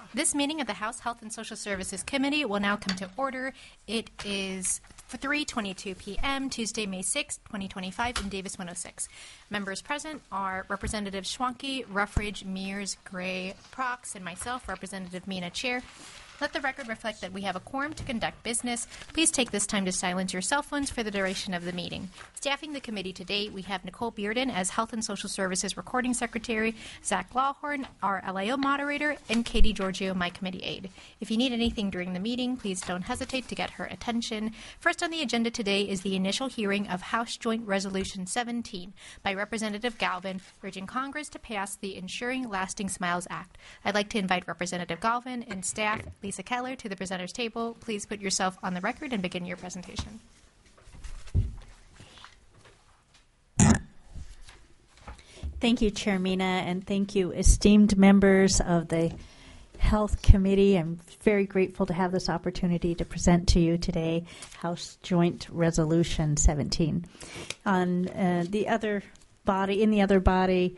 This meeting of the House Health and Social Services Committee will now come to order. It is 3:22 p.m., Tuesday, May 6, 2025, in Davis 106. Members present are Representative Schwanke, Ruffridge, Mears, Gray, Prox, and myself, Representative Mina, Chair. Let the record reflect that we have a quorum to conduct business. Please take this time to silence your cell phones for the duration of the meeting. Staffing the committee today, we have Nicole Bearden as Health and Social Services Recording Secretary, Zach Lawhorn, our LIO moderator, and Katie Giorgio, my committee aide. If you need anything during the meeting, please don't hesitate to get her attention. First on the agenda today is the initial hearing of House Joint Resolution 17 by Representative Galvin, urging Congress to pass the Ensuring Lasting Smiles Act. I'd like to invite Representative Galvin and staff, Lisa Keller, to the presenter's table. Please put yourself on the record and begin your presentation. Thank you, Chair Mina, and thank you, esteemed members of the Health Committee. I'm very grateful to have this opportunity to present to you today House Joint Resolution 17. On the other body,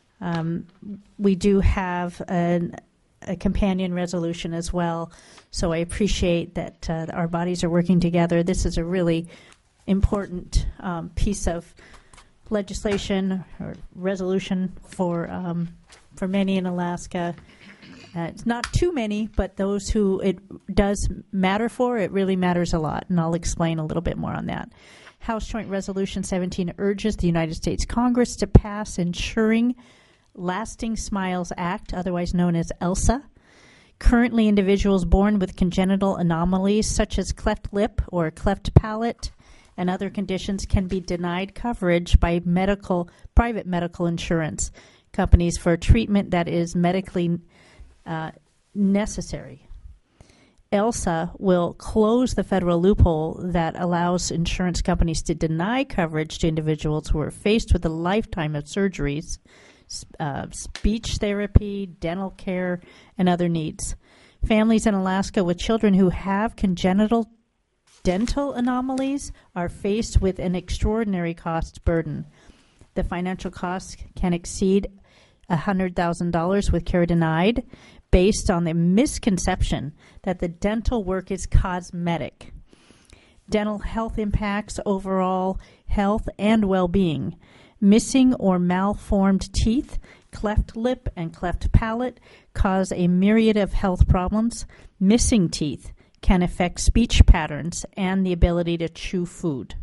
we do have a companion resolution as well, so I appreciate that our bodies are working together. This is a really important piece of legislation or resolution for many in Alaska. It's not too many, but those who it does matter for, it really matters a lot, and I'll explain a little bit more on that. House Joint Resolution 17 urges the United States Congress to pass Ensuring Lasting Smiles Act, otherwise known as ELSA. Currently, individuals born with congenital anomalies such as cleft lip or cleft palate and other conditions can be denied coverage by private medical insurance companies for treatment that is medically necessary. ELSA will close the federal loophole that allows insurance companies to deny coverage to individuals who are faced with a lifetime of surgeries, speech therapy, dental care, and other needs. Families in Alaska with children who have congenital dental anomalies are faced with an extraordinary cost burden. The financial costs can exceed $100,000 with care denied, based on the misconception that the dental work is cosmetic. Dental health impacts overall health and well-being. Missing or malformed teeth, cleft lip, and cleft palate cause a myriad of health problems. Missing teeth can affect speech patterns and the ability to chew food,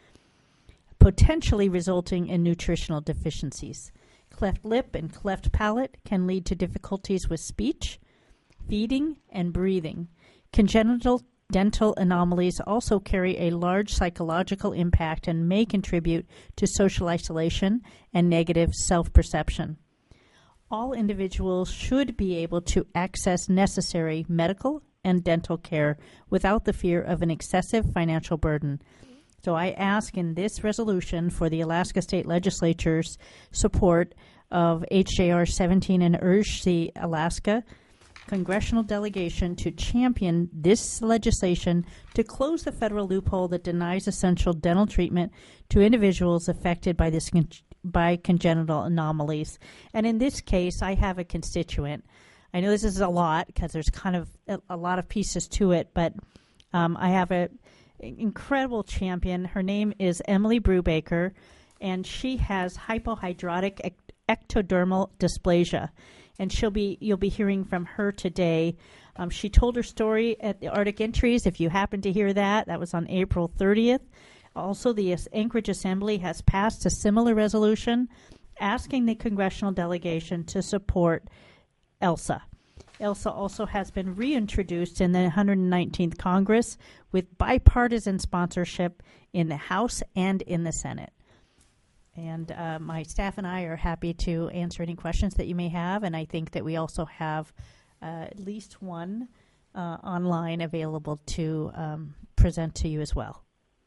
potentially resulting in nutritional deficiencies. Cleft lip and cleft palate can lead to difficulties with speech, feeding, and breathing. Congenital dental anomalies also carry a large psychological impact and may contribute to social isolation and negative self-perception. All individuals should be able to access necessary medical and dental care without the fear of an excessive financial burden. So I ask in this resolution for the Alaska State Legislature's support of HJR 17 and urge the Alaska congressional delegation to champion this legislation to close the federal loophole that denies essential dental treatment to individuals affected by congenital anomalies. And in this case, I have a constituent. I know this is a lot because there's kind of a lot of pieces to it, but I have an incredible champion. Her name is Emily Brubaker, and she has hypohidrotic ectodermal dysplasia, and you'll be hearing from her today. She told her story at the Arctic Entries. If you happen to hear that was on April 30th. Also, the Anchorage Assembly has passed a similar resolution asking the congressional delegation to support ELSA. ELSA also has been reintroduced in the 119th Congress with bipartisan sponsorship in the House and in the Senate. And my staff and I are happy to answer any questions that you may have, and I think that we also have at least one online available to present to you as well.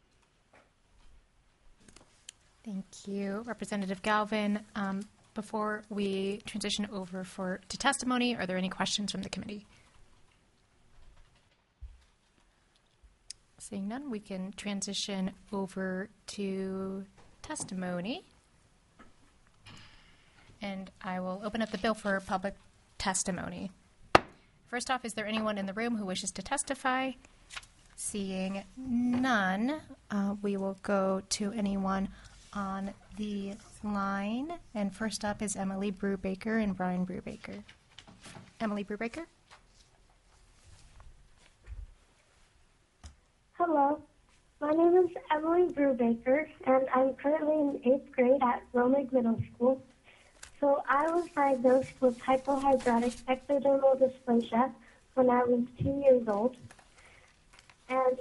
Thank you, Representative Galvin. Before we transition over to testimony, are there any questions from the committee? Seeing none, we can transition over to testimony. And I will open up the bill for public testimony. First off, is there anyone in the room who wishes to testify? Seeing none, we will go to anyone on the line. And first up is Emily Brubaker and Brian Brubaker. Emily Brubaker? Hello, my name is Emily Brubaker, and I'm currently in 8th grade at Romig Middle School. So I was diagnosed with hypohidrotic ectodermal dysplasia when I was 2 years old. And,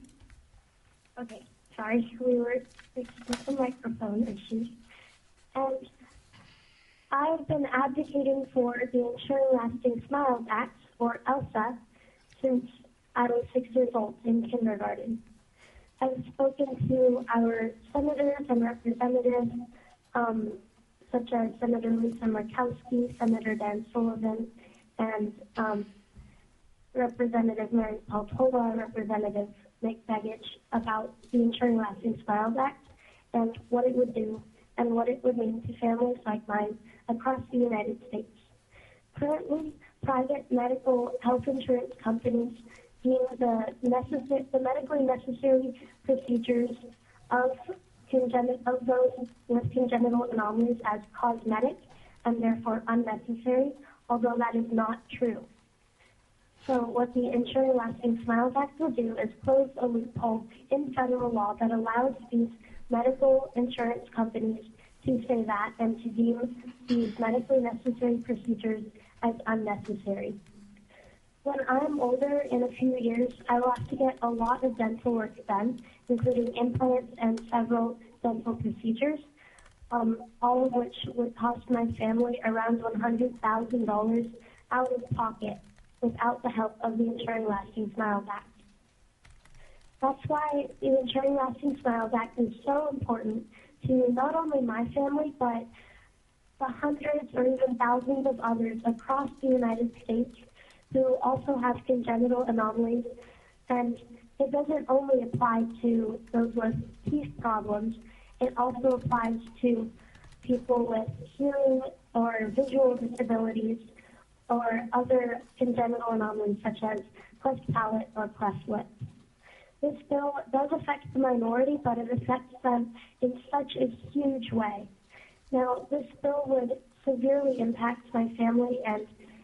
okay, sorry, we were fixing some microphone issues. And I've been advocating for the Ensuring Lasting Smiles Act, or ELSA, since I was 6 years old in kindergarten. I've spoken to our senators and representatives, such as Senator Lisa Murkowski, Senator Dan Sullivan, and Representative Mary Peltola, Representative Nick Begich, about the Ensuring Lasting Smiles Act and what it would do and what it would mean to families like mine across the United States. Currently, private medical health insurance companies deem the medically necessary procedures of those with congenital anomalies as cosmetic and therefore unnecessary, although that is not true. So what the Ensuring Lasting Smiles Act will do is close a loophole in federal law that allows these medical insurance companies to say that and to deem these medically necessary procedures as unnecessary. When I'm older, in a few years, I will have to get a lot of dental work done, including implants and several dental procedures, all of which would cost my family around $100,000 out of pocket without the help of the Ensuring Lasting Smiles Act. That's why the Ensuring Lasting Smiles Act is so important to not only my family, but the hundreds or even thousands of others across the United States who also have congenital anomalies. And it doesn't only apply to those with teeth problems, it also applies to people with hearing or visual disabilities or other congenital anomalies such as cleft palate or cleft lip. This bill does affect the minority, but it affects them in such a huge way. Now, this bill would severely impact my family and,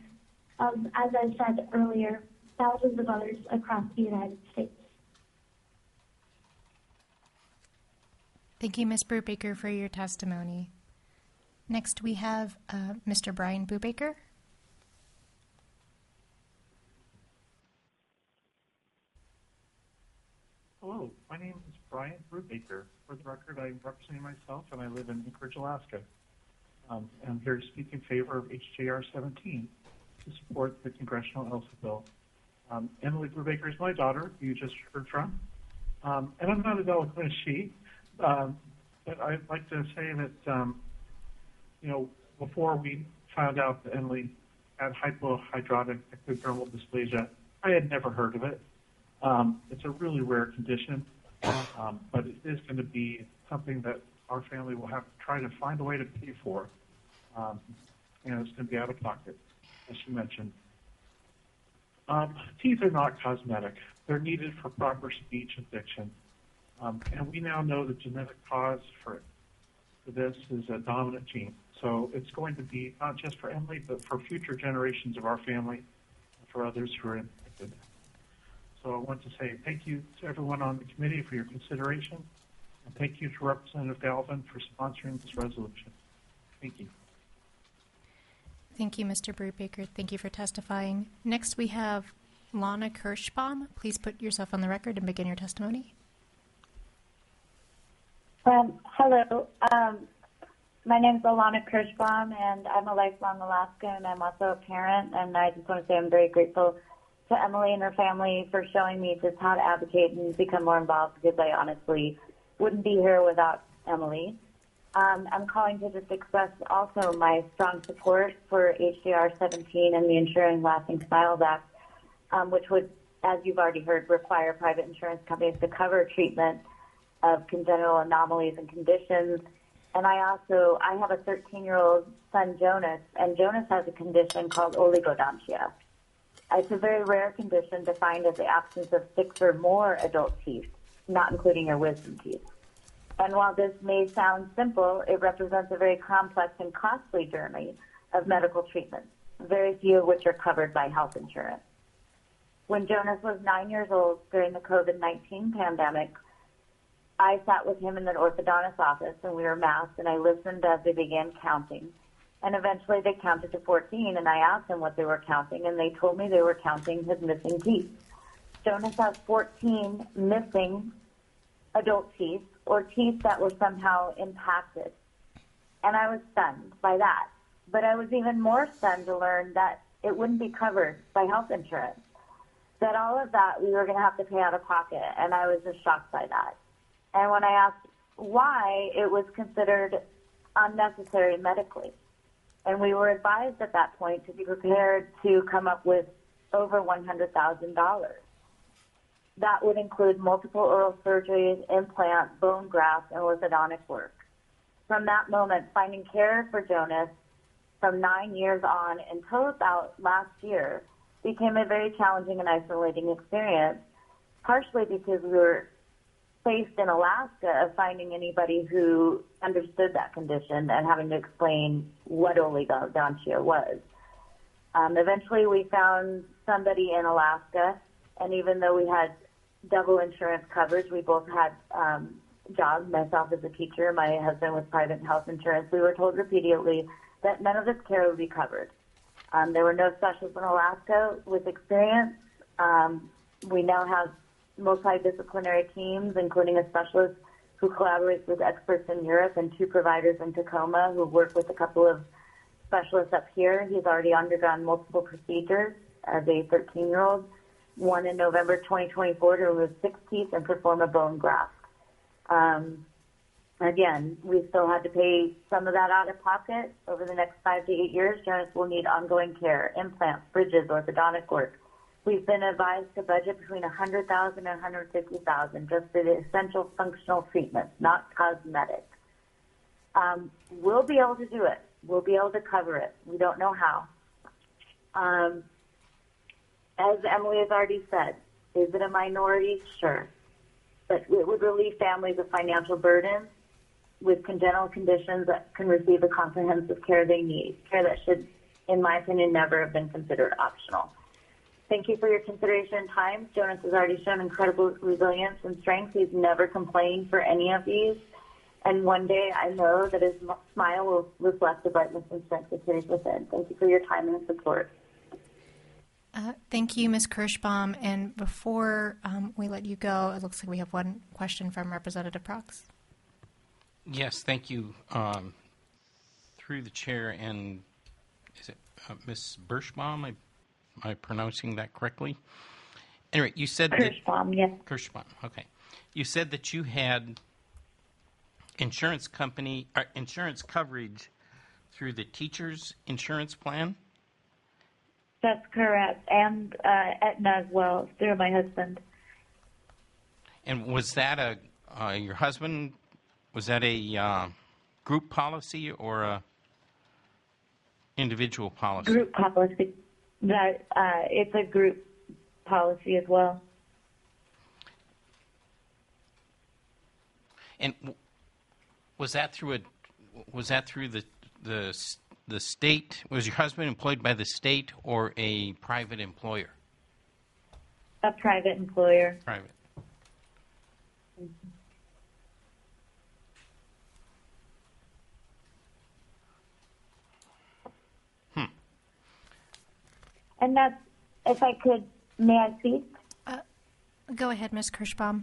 as I said earlier, thousands of others across the United States. Thank you, Ms. Brubaker, for your testimony. Next, we have Mr. Brian Brubaker. Hello, my name is Brian Brubaker. For the record, I'm representing myself, and I live in Anchorage, Alaska. I'm here to speak in favor of HJR 17 to support the Congressional ELSA bill. Emily Brubaker is my daughter, who you just heard from, and I'm not as eloquent as she, but I'd like to say that, before we found out that Emily had hypohidrotic ectodermal dysplasia, I had never heard of it. It's a really rare condition, but it is going to be something that our family will have to try to find a way to pay for. And it's going to be out of pocket, as you mentioned. Teeth are not cosmetic. They're needed for proper speech and diction. And we now know the genetic cause for this is a dominant gene. So it's going to be not just for Emily, but for future generations of our family, and for others who are infected. So I want to say thank you to everyone on the committee for your consideration, and thank you to Representative Galvin for sponsoring this resolution. Thank you. Thank you, Mr. Brubaker. Thank you for testifying. Next, we have Lana Kirschbaum. Please put yourself on the record and begin your testimony. Hello. My name is Alana Kirschbaum, and I'm a lifelong Alaskan, and I'm also a parent. And I just want to say I'm very grateful to Emily and her family for showing me just how to advocate and become more involved, because I honestly wouldn't be here without Emily. I'm calling to just express also my strong support for HJR 17 and the Ensuring Lasting Smiles Act, which would, as you've already heard, require private insurance companies to cover treatment of congenital anomalies and conditions. And I have a 13-year-old son, Jonas, and Jonas has a condition called oligodontia. It's a very rare condition defined as the absence of 6 or more adult teeth, not including your wisdom teeth. And while this may sound simple, it represents a very complex and costly journey of medical treatment, very few of which are covered by health insurance. When Jonas was 9 years old during the COVID-19 pandemic, I sat with him in an orthodontist office, and we were masked, and I listened as they began counting. And eventually they counted to 14, and I asked them what they were counting, and they told me they were counting his missing teeth. Jonas has 14 missing adult teeth, or teeth that were somehow impacted. And I was stunned by that. But I was even more stunned to learn that it wouldn't be covered by health insurance, that all of that we were going to have to pay out of pocket, and I was just shocked by that. And when I asked why, it was considered unnecessary medically. And we were advised at that point to be prepared to come up with over $100,000. That would include multiple oral surgeries, implants, bone grafts, and orthodontic work. From that moment, finding care for Jonas from 9 years on until about last year became a very challenging and isolating experience, partially because we were faced in Alaska of finding anybody who understood that condition and having to explain what oligodontia was. Eventually, we found somebody in Alaska, and even though we had double insurance coverage, we both had jobs, myself as a teacher, my husband with private health insurance. We were told repeatedly that none of this care would be covered. There were no specialists in Alaska with experience. We now have multidisciplinary teams, including a specialist who collaborates with experts in Europe and 2 providers in Tacoma who work with a couple of specialists up here. He's already undergone multiple procedures as a 13-year-old, one in November 2024 to remove 6 teeth and perform a bone graft. Again, we still had to pay some of that out of pocket. Over the next 5 to 8 years, Jonas will need ongoing care, implants, bridges, orthodontic work. We've been advised to budget between $100,000 and $150,000 just for the essential functional treatments, not cosmetic. We'll be able to do it. We'll be able to cover it. We don't know how. As Emily has already said, is it a minority? Sure. But it would relieve families of financial burdens with congenital conditions that can receive the comprehensive care they need, care that should, in my opinion, never have been considered optional. Thank you for your consideration and time. Jonas has already shown incredible resilience and strength. He's never complained for any of these. And one day I know that his smile will reflect the brightness and strength that carries within. Thank you for your time and support. Thank you, Ms. Kirschbaum. And before we let you go, it looks like we have one question from Representative Prox. Yes, thank you. Through the chair, and is it Ms. Birschbaum? Am I pronouncing that correctly? Anyway, you said Kirschbaum, yes. Kirschbaum, okay. You said that you had insurance coverage through the teacher's insurance plan? That's correct, and Aetna as well, through my husband. And was that your husband, was that a group policy or a individual policy? Group policy. That it's a group policy as well. And was that through the state? Was your husband employed by the state or a private employer? A private employer. Private. And that's, if I could, may I speak? Go ahead, Ms. Kirschbaum.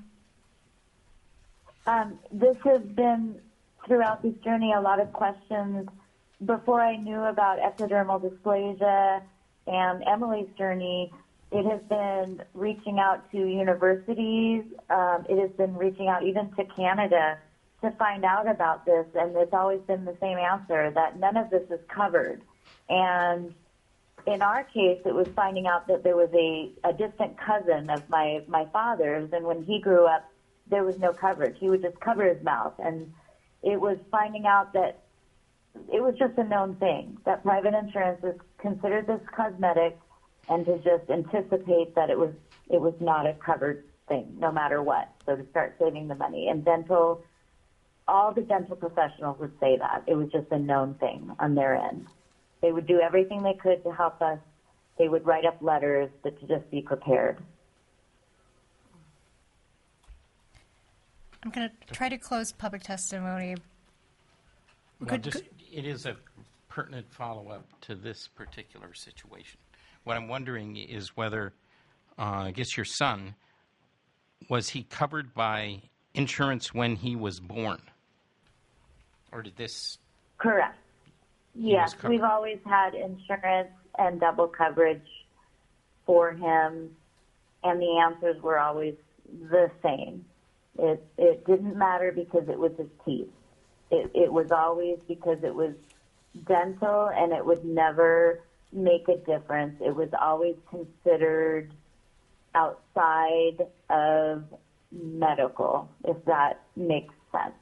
This has been, throughout this journey, a lot of questions. Before I knew about ectodermal dysplasia and Emily's journey, it has been reaching out to universities. It has been reaching out even to Canada to find out about this, and it's always been the same answer, that none of this is covered. And in our case, it was finding out that there was a distant cousin of my father's, and when he grew up, there was no coverage. He would just cover his mouth, and it was finding out that it was just a known thing, that private insurance is considered this cosmetic, and to just anticipate that it was not a covered thing, no matter what. So to start saving the money. And all the dental professionals would say that. It was just a known thing on their end. They would do everything they could to help us. They would write up letters, but to just be prepared. I'm going to try to close public testimony. Well, it is a pertinent follow-up to this particular situation. What I'm wondering is whether, I guess your son, was he covered by insurance when he was born? Or did this... Correct. Yes, we've always had insurance and double coverage for him, and the answers were always the same. It didn't matter because it was his teeth. It was always because it was dental, and it would never make a difference. It was always considered outside of medical, if that makes sense.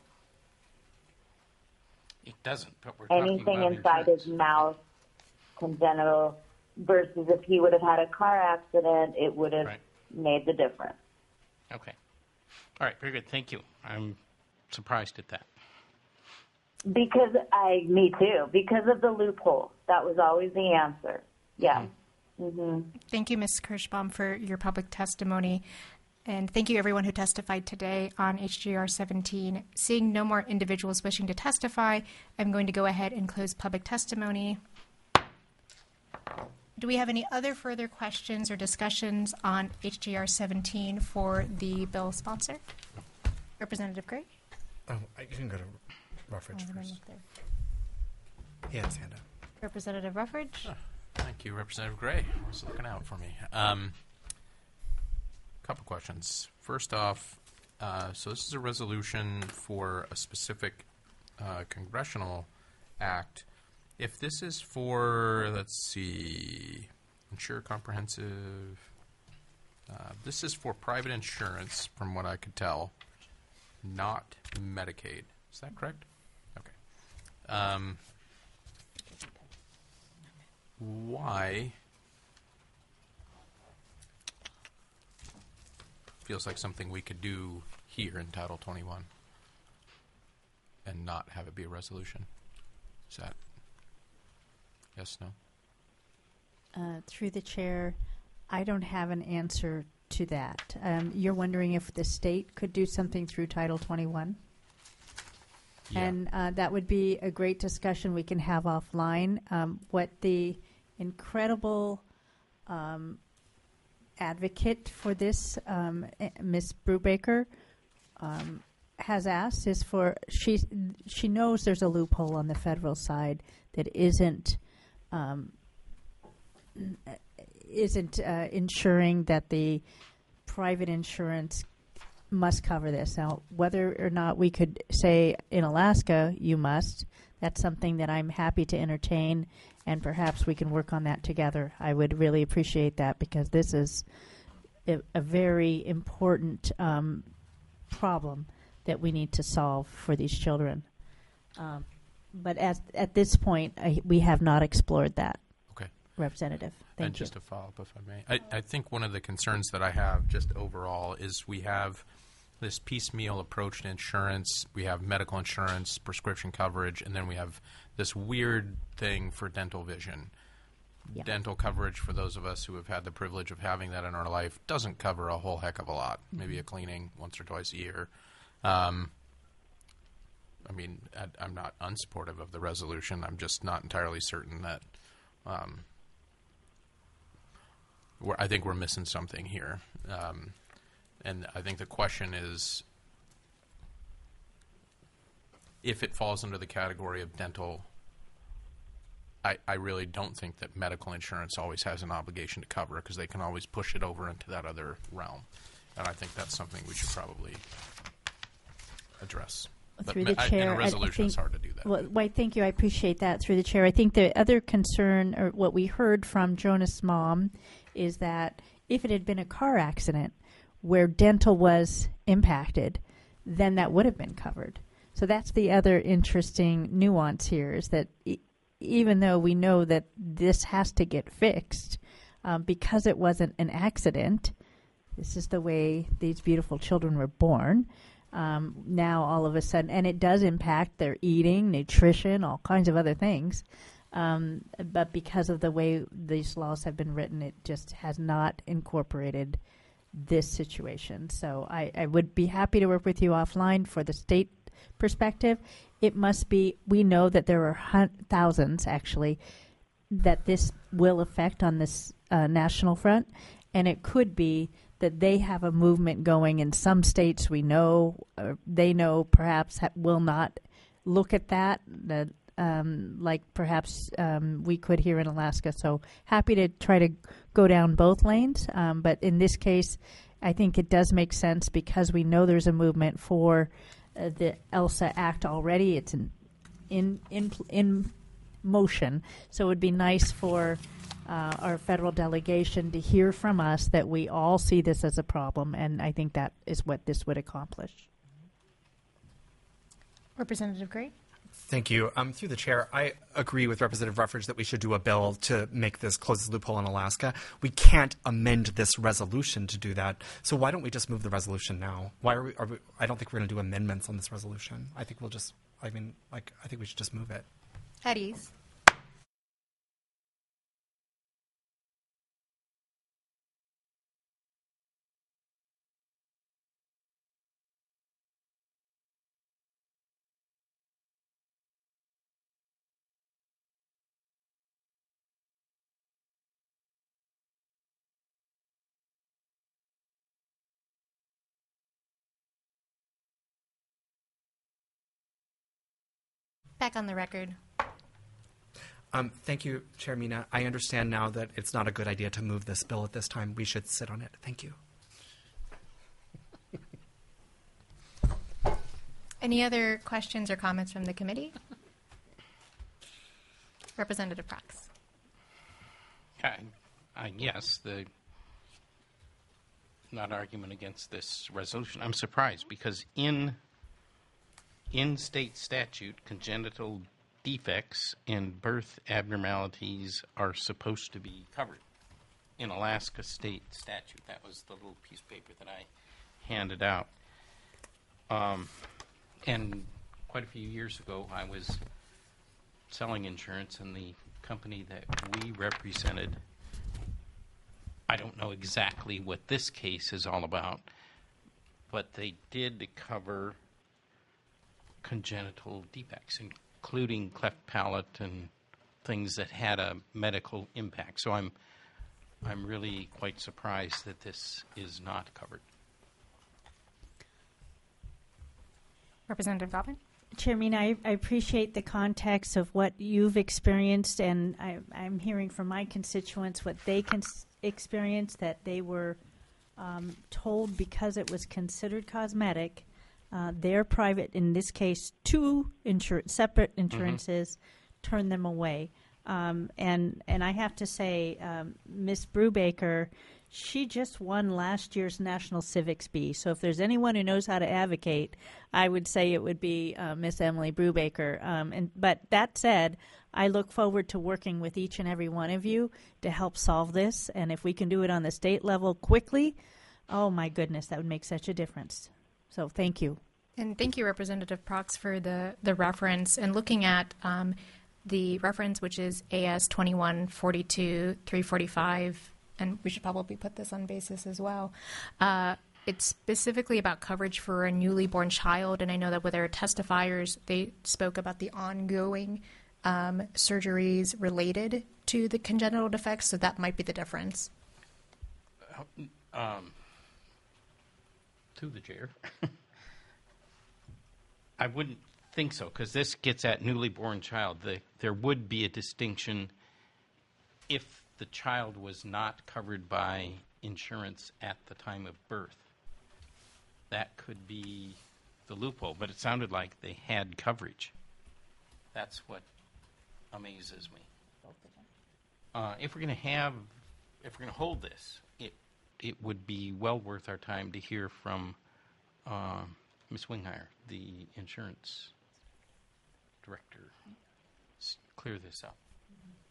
It doesn't, but we're talking anything about inside insurance. his mouth, congenital, versus if he would have had a car accident, it would have made the difference. Okay. All right, very good. Thank you. I'm surprised at that. Me too, because of the loophole. That was always the answer. Yeah. Thank you, Ms. Kirschbaum, for your public testimony. And thank you, everyone who testified today on HGR 17. Seeing no more individuals wishing to testify, I'm going to go ahead and close public testimony. Do we have any other further questions or discussions on HGR 17 for the bill sponsor? Representative Gray? Oh, you can go to Ruffridge first. He has his hand up. Representative Ruffridge? Thank you, Representative Gray. Was looking out for me. Couple questions. First off, so this is a resolution for a specific congressional act. If this is for, let's see, insure comprehensive, this is for private insurance, from what I could tell, not Medicaid. Is that correct? Okay. Why? Feels like something we could do here in Title 21 and not have it be a resolution. Is that yes, no? Through the chair, I don't have an answer to that. You're wondering if the state could do something through Title 21? Yeah. And that would be a great discussion we can have offline. What the incredible advocate for this, Ms. Brubaker, has asked is for she knows there's a loophole on the federal side that isn't ensuring that the private insurance must cover this. Now, whether or not we could say in Alaska you must, that's something that I'm happy to entertain, and perhaps we can work on that together. I would really appreciate that, because this is a very important problem that we need to solve for these children. But at this point, we have not explored that. Okay. Representative, thank And you. just to follow up, if I may, I think one of the concerns that I have just overall is we have this piecemeal approach to insurance. We have medical insurance, prescription coverage, and then we have this weird thing for dental vision. Yeah. Dental coverage, for those of us who have had the privilege of having that in our life, doesn't cover a whole heck of a lot. Maybe a cleaning once or twice a year. I mean, I'm not unsupportive of the resolution. I'm just not entirely certain that I think we're missing something here. And I think the question is, if it falls under the category of dental, I really don't think that medical insurance always has an obligation to cover, because they can always push it over into that other realm. And I think that's something we should probably address. But Through the chair, in a I resolution, think, it's hard to do that. Well, thank you. I appreciate that. Through the chair, I think the other concern, or what we heard from Jonas' mom, is that if it had been a car accident where dental was impacted, then that would have been covered. So that's the other interesting nuance here, is that even though we know that this has to get fixed, because it wasn't an accident. This is the way these beautiful children were born. Now, all of a sudden, and it does impact their eating, nutrition, all kinds of other things. But because of the way these laws have been written, it just has not incorporated this situation. So I would be happy to work with you offline for the state perspective. It must be, we know that there are thousands, actually, that this will affect on this national front, and it could be that they have a movement going in some states we know, they know perhaps will not look at that, like perhaps we could here in Alaska. So happy to try to go down both lanes. But in this case, I think it does make sense because we know there's a movement for the ELSA Act already. It's in motion. So it would be nice for our federal delegation to hear from us that we all see this as a problem, and I think that is what this would accomplish. Representative Gray? Thank you. Through the chair, I agree with Representative Ruffridge that we should do a bill to make this close this loophole in Alaska. We can't amend this resolution to do that. So why don't we just move the resolution now? Why are we I don't think we're going to do amendments on this resolution. I think we'll just, I think we should just move it. At ease. Back on the record. Thank you, Chair Mina. I understand now that it's not a good idea to move this bill at this time. We should sit on it. Thank you. Any other questions or comments from the committee? Representative Prox. Yes, not argument against this resolution. I'm surprised because in state statute, congenital defects and birth abnormalities are supposed to be covered. In Alaska state statute, that was the little piece of paper that I handed out. And quite a few years ago, I was selling insurance, and the company that we represented, I don't know exactly what this case is all about, but they did cover congenital defects, including cleft palate and things that had a medical impact. So I'm really quite surprised that this is not covered. Representative Gobbin? Chairman, I appreciate the context of what you've experienced, and I'm hearing from my constituents what they experienced, that they were told because it was considered cosmetic, their private, in this case, two separate insurances, turned them away. And I have to say, Ms. Brubaker, she just won last year's National Civics Bee. So if there's anyone who knows how to advocate, I would say it would be Miss Emily Brubaker. But that said, I look forward to working with each and every one of you to help solve this. And if we can do it on the state level quickly, oh my goodness, that would make such a difference. So thank you. And thank you, Representative Prox, for the reference. And looking at the reference, which is AS 21-42-345, and we should probably put this on basis as well. It's specifically about coverage for a newly born child, and I know that with our testifiers, they spoke about the ongoing surgeries related to the congenital defects, so that might be the difference. To the chair. I wouldn't think so, because this gets at newly born child. There would be a distinction if the child was not covered by insurance at the time of birth. That could be the loophole, but it sounded like they had coverage. That's what amazes me. If we're going to hold this, it would be well worth our time to hear from Ms. Winghire, the insurance director. Clear this up.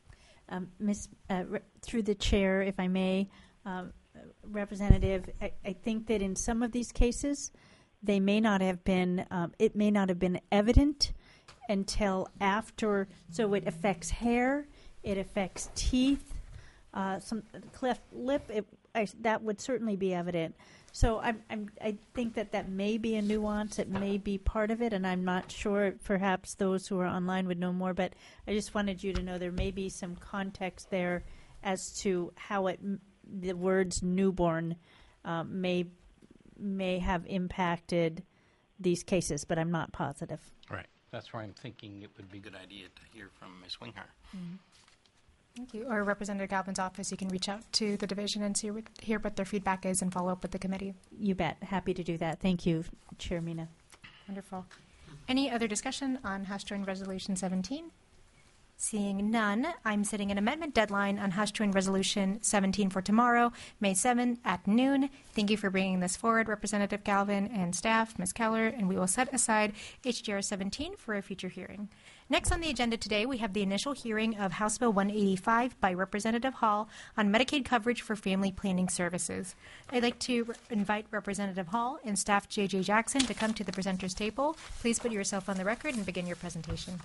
Through the chair, if I may, Representative, I think that in some of these cases, they may not have been. It may not have been evident until after. So it affects hair, it affects teeth, some cleft lip. That would certainly be evident. So I think that may be a nuance. It may be part of it, and I'm not sure. Perhaps those who are online would know more. But I just wanted you to know there may be some context there as to how the words newborn may have impacted these cases, but I'm not positive. Right. That's why I'm thinking it would be a good idea to hear from Ms. Winghar. Mm-hmm. Thank you. Or Representative Galvin's office, you can reach out to the division and hear what their feedback is and follow up with the committee. You bet. Happy to do that. Thank you, Chair Mina. Wonderful. Any other discussion on House Joint Resolution 17? Seeing none, I'm setting an amendment deadline on House Joint Resolution 17 for tomorrow, May 7 at noon. Thank you for bringing this forward, Representative Galvin and staff, Ms. Keller, and we will set aside HJR 17 for a future hearing. Next on the agenda today, we have the initial hearing of House Bill 185 by Representative Hall on Medicaid coverage for family planning services. I'd like to invite Representative Hall and staff J.J. Jackson to come to the presenter's table. Please put yourself on the record and begin your presentation.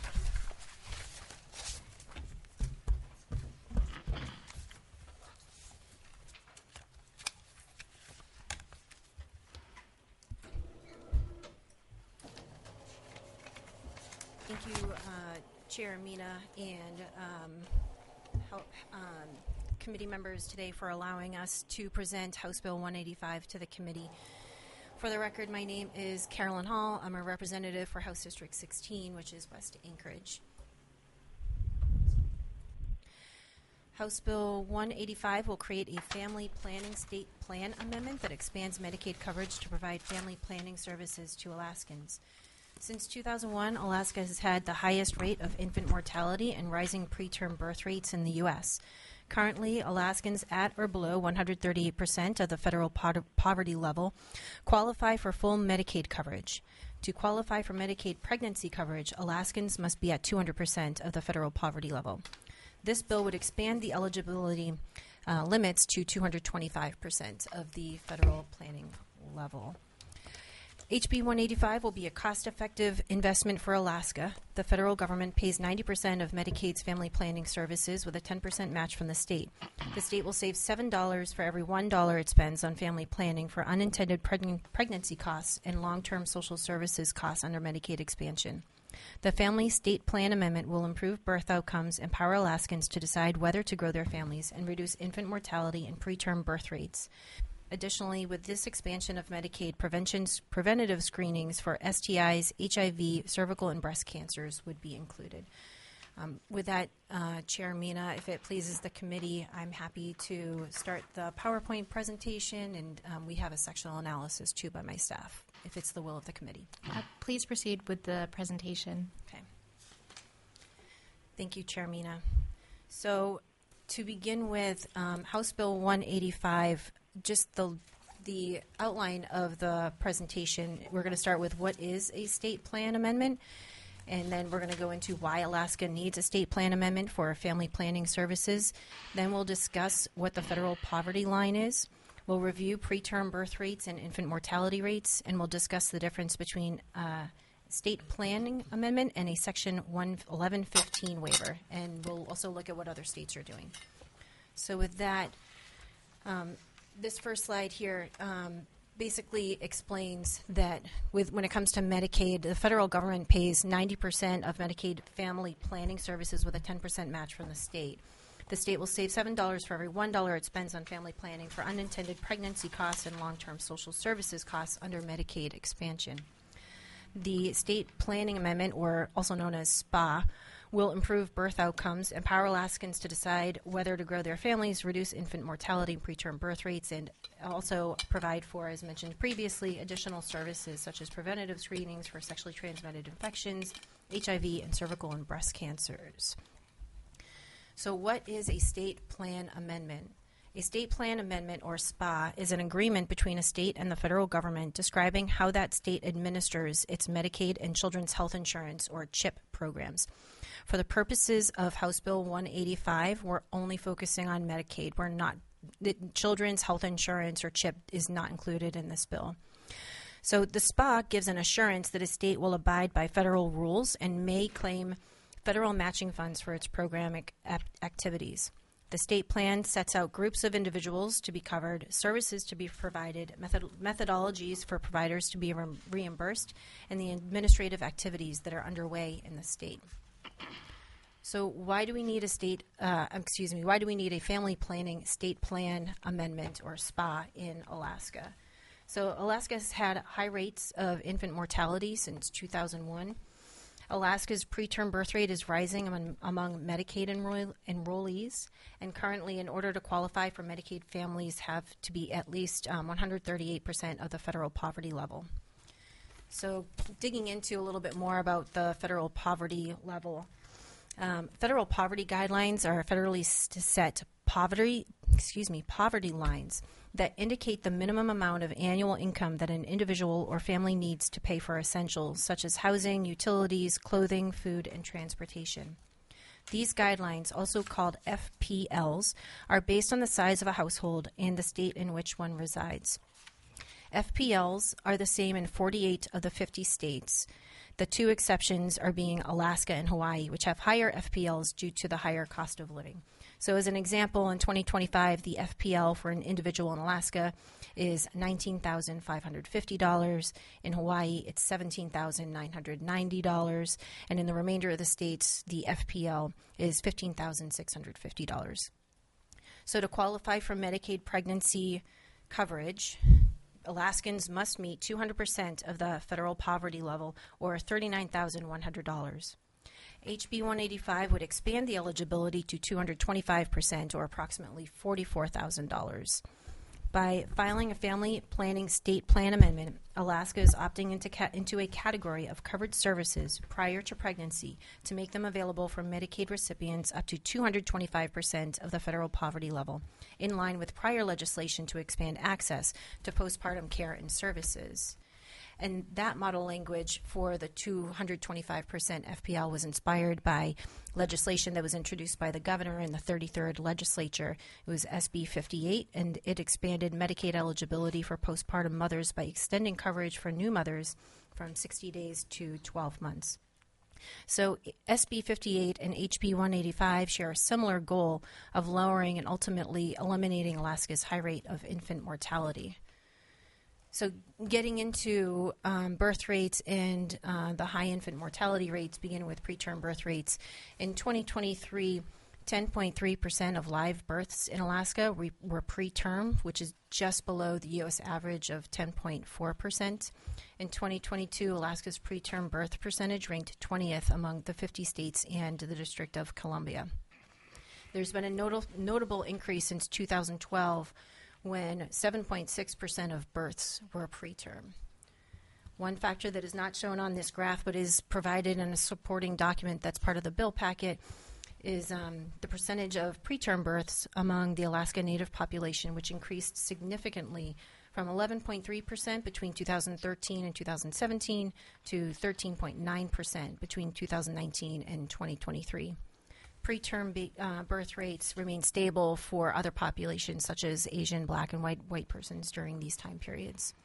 Thank you, Chair Mina and committee members today for allowing us to present House Bill 185 to the committee. For the record, my name is Carolyn Hall. I'm a representative for House District 16, which is West Anchorage. House Bill 185 will create a family planning state plan amendment that expands Medicaid coverage to provide family planning services to Alaskans. Since 2001, Alaska has had the highest rate of infant mortality and rising preterm birth rates in the U.S. Currently, Alaskans at or below 138% of the federal poverty level qualify for full Medicaid coverage. To qualify for Medicaid pregnancy coverage, Alaskans must be at 200% of the federal poverty level. This bill would expand the eligibility limits to 225% of the federal planning level. HB 185 will be a cost-effective investment for Alaska. The federal government pays 90% of Medicaid's family planning services with a 10% match from the state. The state will save $7 for every $1 it spends on family planning for unintended pregnancy costs and long-term social services costs under Medicaid expansion. The Family State Plan Amendment will improve birth outcomes, empower Alaskans to decide whether to grow their families, and reduce infant mortality and preterm birth rates. Additionally, with this expansion of Medicaid, preventative screenings for STIs, HIV, cervical, and breast cancers would be included. With that, Chair Mina, if it pleases the committee, I'm happy to start the PowerPoint presentation, and we have a sectional analysis too by my staff, if it's the will of the committee. Please proceed with the presentation. Okay. Thank you, Chair Mina. So, to begin with, House Bill 185, just the outline of the presentation, we're going to start with what is a state plan amendment, and then we're going to go into why Alaska needs a state plan amendment for family planning services. Then we'll discuss what the federal poverty line is. We'll review preterm birth rates and infant mortality rates, and we'll discuss the difference between state planning amendment and a Section 1115 waiver, and we'll also look at what other states are doing. So with that, this first slide here basically explains that when it comes to Medicaid, the federal government pays 90% of Medicaid family planning services with a 10% match from the state. The state will save $7 for every $1 it spends on family planning for unintended pregnancy costs and long-term social services costs under Medicaid expansion. The State Planning Amendment, or also known as SPA, will improve birth outcomes, empower Alaskans to decide whether to grow their families, reduce infant mortality and preterm birth rates, and also provide for, as mentioned previously, additional services such as preventative screenings for sexually transmitted infections, HIV, and cervical and breast cancers. So what is a state plan amendment? A state plan amendment, or SPA, is an agreement between a state and the federal government describing how that state administers its Medicaid and Children's Health Insurance, or CHIP, programs. For the purposes of House Bill 185, we're only focusing on Medicaid. The Children's Health Insurance, or CHIP, is not included in this bill. So the SPA gives an assurance that a state will abide by federal rules and may claim federal matching funds for its programmatic activities. The state plan sets out groups of individuals to be covered, services to be provided, methodologies for providers to be reimbursed, and the administrative activities that are underway in the state. So why do we need why do we need a family planning state plan amendment, or SPA, in Alaska? So Alaska has had high rates of infant mortality since 2001. Alaska's preterm birth rate is rising among Medicaid enrollees, and currently, in order to qualify for Medicaid, families have to be at least 138% of the federal poverty level. So digging into a little bit more about the federal poverty level, federal poverty guidelines are federally set poverty lines that indicate the minimum amount of annual income that an individual or family needs to pay for essentials such as housing, utilities, clothing, food, and transportation. These guidelines, also called FPLs, are based on the size of a household and the state in which one resides. FPLs are the same in 48 of the 50 states. The two exceptions are being Alaska and Hawaii, which have higher FPLs due to the higher cost of living. So as an example, in 2025, the FPL for an individual in Alaska is $19,550. In Hawaii, it's $17,990. And in the remainder of the states, the FPL is $15,650. So to qualify for Medicaid pregnancy coverage, Alaskans must meet 200% of the federal poverty level, or $39,100. HB 185 would expand the eligibility to 225%, or approximately $44,000. By filing a family planning state plan amendment, Alaska is opting into a category of covered services prior to pregnancy to make them available for Medicaid recipients up to 225% of the federal poverty level, in line with prior legislation to expand access to postpartum care and services. And that model language for the 225% FPL was inspired by legislation that was introduced by the governor in the 33rd legislature. It was SB 58, and it expanded Medicaid eligibility for postpartum mothers by extending coverage for new mothers from 60 days to 12 months. So SB 58 and HB 185 share a similar goal of lowering and ultimately eliminating Alaska's high rate of infant mortality. So getting into birth rates and the high infant mortality rates, begin with preterm birth rates. In 2023, 10.3% of live births in Alaska were preterm, which is just below the U.S. average of 10.4%. In 2022, Alaska's preterm birth percentage ranked 20th among the 50 states and the District of Columbia. There's been a notable increase since 2012, when 7.6% of births were preterm. One factor that is not shown on this graph but is provided in a supporting document that's part of the bill packet is the percentage of preterm births among the Alaska Native population, which increased significantly from 11.3% between 2013 and 2017 to 13.9% between 2019 and 2023. Preterm birth rates remain stable for other populations such as Asian, Black, and white persons during these time periods.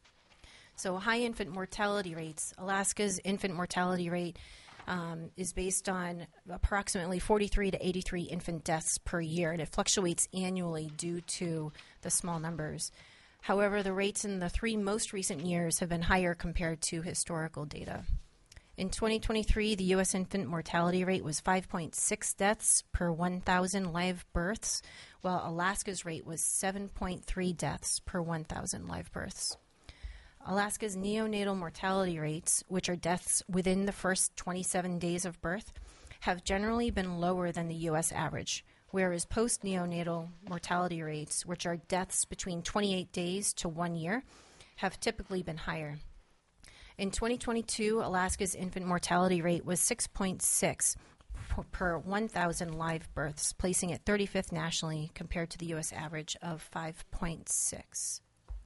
So high infant mortality rates. Alaska's infant mortality rate is based on approximately 43 to 83 infant deaths per year, and it fluctuates annually due to the small numbers. However, the rates in the 3 most recent years have been higher compared to historical data. In 2023, the U.S. infant mortality rate was 5.6 deaths per 1,000 live births, while Alaska's rate was 7.3 deaths per 1,000 live births. Alaska's neonatal mortality rates, which are deaths within the first 27 days of birth, have generally been lower than the U.S. average, whereas post-neonatal mortality rates, which are deaths between 28 days to 1 year, have typically been higher. In 2022, Alaska's infant mortality rate was 6.6 per 1,000 live births, placing it 35th nationally compared to the U.S. average of 5.6.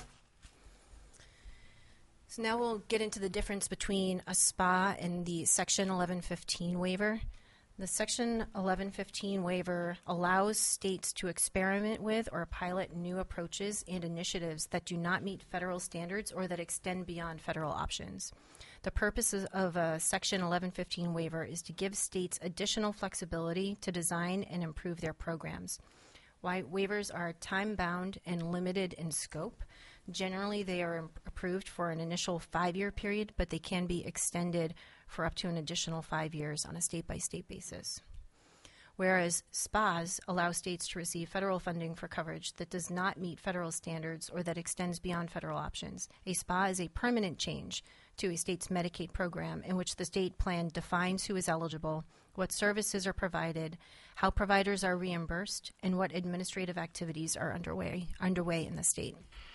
So now we'll get into the difference between a SPA and the Section 1115 waiver. The Section 1115 waiver allows states to experiment with or pilot new approaches and initiatives that do not meet federal standards or that extend beyond federal options. The purpose of a Section 1115 waiver is to give states additional flexibility to design and improve their programs. While waivers are time-bound and limited in scope, generally they are approved for an initial 5-year period, but they can be extended for up to an additional 5 years on a state-by-state basis. Whereas SPAs allow states to receive federal funding for coverage that does not meet federal standards or that extends beyond federal options. A SPA is a permanent change to a state's Medicaid program in which the state plan defines who is eligible, what services are provided, how providers are reimbursed, and what administrative activities are underway in the state.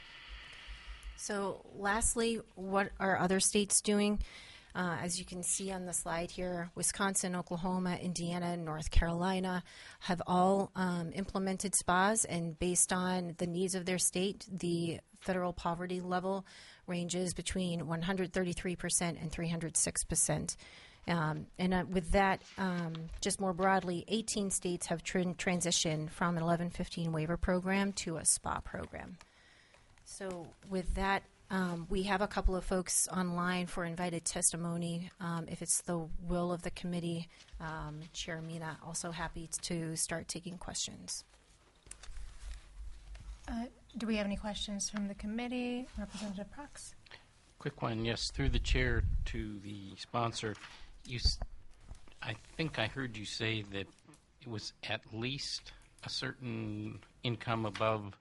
So lastly, what are other states doing? As you can see on the slide here, Wisconsin, Oklahoma, Indiana, and North Carolina have all implemented SPAs, and based on the needs of their state, the federal poverty level ranges between 133% and 306%. With that, just more broadly, 18 states have transitioned from an 1115 waiver program to a SPA program. So with that, we have a couple of folks online for invited testimony. If it's the will of the committee, Chair Mina, also happy to start taking questions. Do we have any questions from the committee? Representative Prox? Quick one, yes, through the chair to the sponsor. I think I heard you say that it was at least a certain income above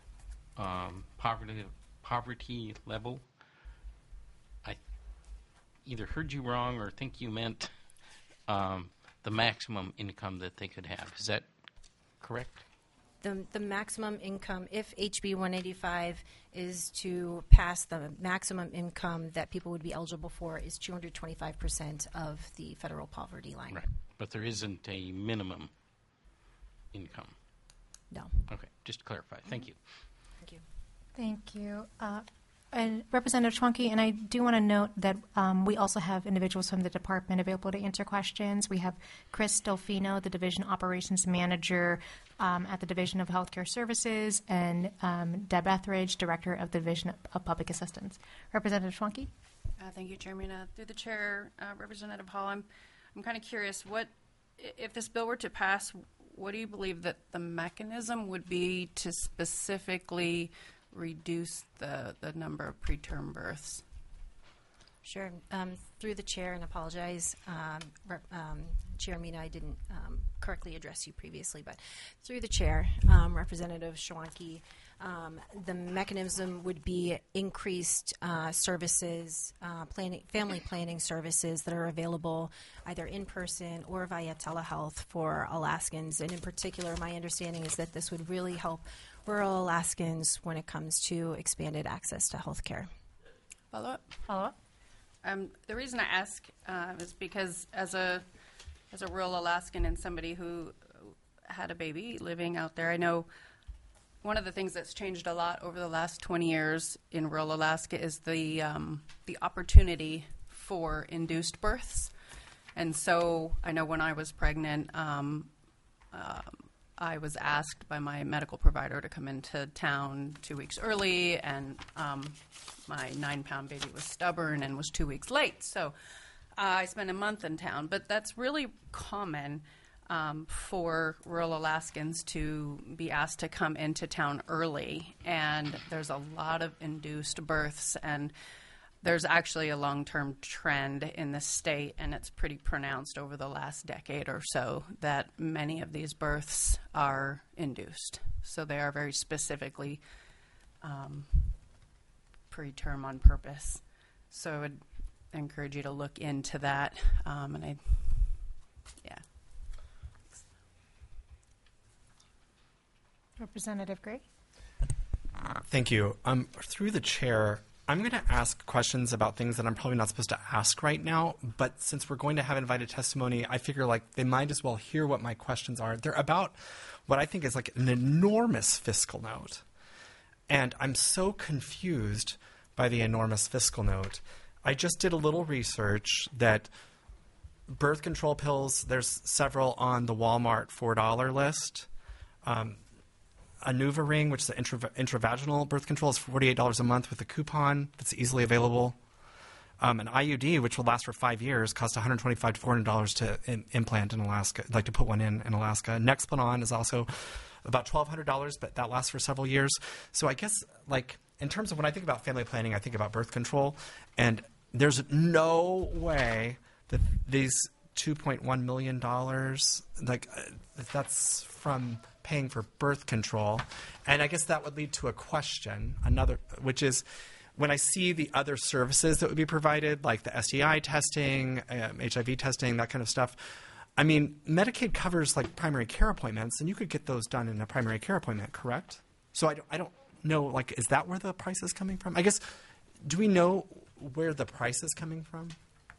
poverty level. I either heard you wrong or think you meant the maximum income that they could have. Is that correct? The maximum income, if HB 185 is to pass, the maximum income that people would be eligible for is 225% of the federal poverty line. Right, but there isn't a minimum income. No. Okay, just to clarify. Thank you. Thank you. Thank you. And Representative Schwanke, and I do want to note that we also have individuals from the department available to answer questions. We have Chris Delfino, the Division Operations Manager at the Division of Healthcare Services, and Deb Etheridge, Director of the Division of Public Assistance. Representative Schwanke? Thank you, Chairman. Through the chair, Representative Hall, I'm kind of curious, what if this bill were to pass, what do you believe that the mechanism would be to specifically reduce the number of preterm births? Sure. Through the chair, and apologize, Chair Mina, I didn't correctly address you previously, but through the chair, Representative Schwanke, the mechanism would be increased services, family planning services that are available either in person or via telehealth for Alaskans. And in particular, my understanding is that this would really help rural Alaskans when it comes to expanded access to health care. Follow-up? Follow-up? The reason I ask is because as a rural Alaskan and somebody who had a baby living out there, I know one of the things that's changed a lot over the last 20 years in rural Alaska is the opportunity for induced births. And so I know when I was pregnant, I was asked by my medical provider to come into town 2 weeks early, and my 9-pound baby was stubborn and was 2 weeks late. So I spent a month in town. But that's really common for rural Alaskans to be asked to come into town early. And there's a lot of induced births, and there's actually a long-term trend in the state, and it's pretty pronounced over the last decade or so, that many of these births are induced. So they are very specifically preterm on purpose. So I would encourage you to look into that. Representative Gray? Thank you. Through the chair, I'm going to ask questions about things that I'm probably not supposed to ask right now, but since we're going to have invited testimony, I figure like they might as well hear what my questions are. They're about what I think is like an enormous fiscal note. And I'm so confused by the enormous fiscal note. I just did a little research that birth control pills, there's several on the Walmart $4 list. A NuvaRing, which is an intravaginal birth control, is $48 a month with a coupon that's easily available. An IUD, which will last for 5 years, costs $125 to $400 to implant in Alaska, like to put one in Alaska. Nexplanon is also about $1,200, but that lasts for several years. So I guess, like, in terms of when I think about family planning, I think about birth control, and there's no way that these $2.1 million, like, that's from paying for birth control. And I guess that would lead to a question, which is, when I see the other services that would be provided, like the STI testing, HIV testing, that kind of stuff, I mean, Medicaid covers like primary care appointments, and you could get those done in a primary care appointment, correct? So I don't know, like, is that where the price is coming from? I guess, do we know where the price is coming from?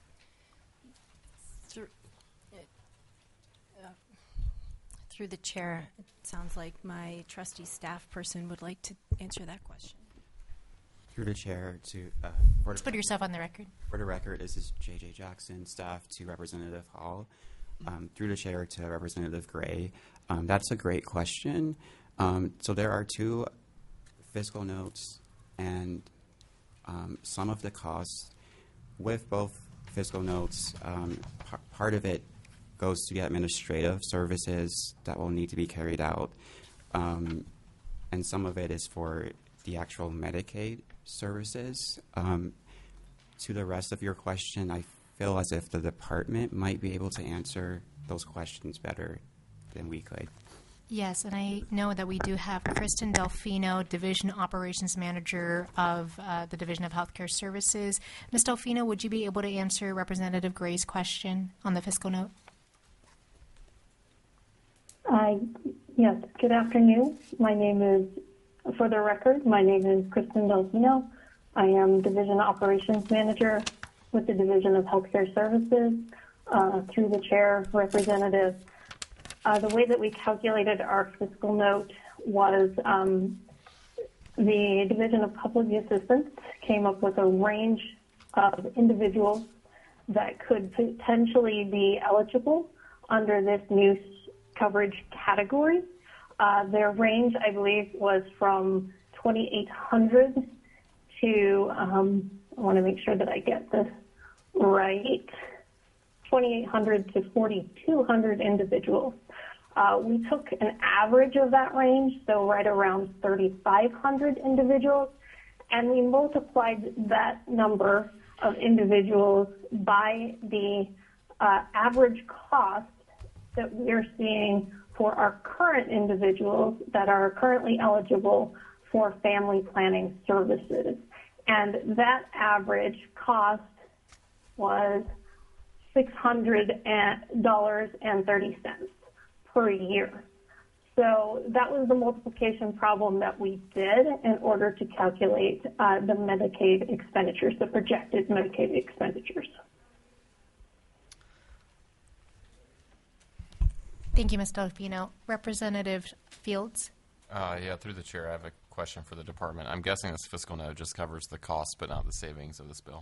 Through the chair, it sounds like my trustee staff person would like to answer that question. Through the chair to Let's put yourself on the record. For the record, this is J.J. Jackson, staff to Representative Hall. Through the chair to Representative Gray. That's a great question. So there are two fiscal notes, and some of the costs with both fiscal notes, part of it goes to the administrative services that will need to be carried out, and some of it is for the actual Medicaid services. To the rest of your question, I feel as if the department might be able to answer those questions better than we could. Yes, and I know that we do have Kristen Delfino, Division Operations Manager of the Division of Healthcare Services. Ms. Delfino, would you be able to answer Representative Gray's question on the fiscal note? Yes, good afternoon. My name is, for the record, my name is Kristen Delfino. I am Division Operations Manager with the Division of Healthcare Services. Through the chair, Representative, the way that we calculated our fiscal note was the Division of Public Assistance came up with a range of individuals that could potentially be eligible under this new coverage category. Their range, I believe, was from 2,800 to, I want to make sure that I get this right, 2,800 to 4,200 individuals. We took an average of that range, so right around 3,500 individuals, and we multiplied that number of individuals by the average cost that we're seeing for our current individuals that are currently eligible for family planning services. And that average cost was $600.30 per year. So that was the multiplication problem that we did in order to calculate the Medicaid expenditures, the projected Medicaid expenditures. Thank you, Ms. Delfino. Representative Fields? Yeah, through the chair, I have a question for the department. I'm guessing this fiscal note just covers the cost but not the savings of this bill.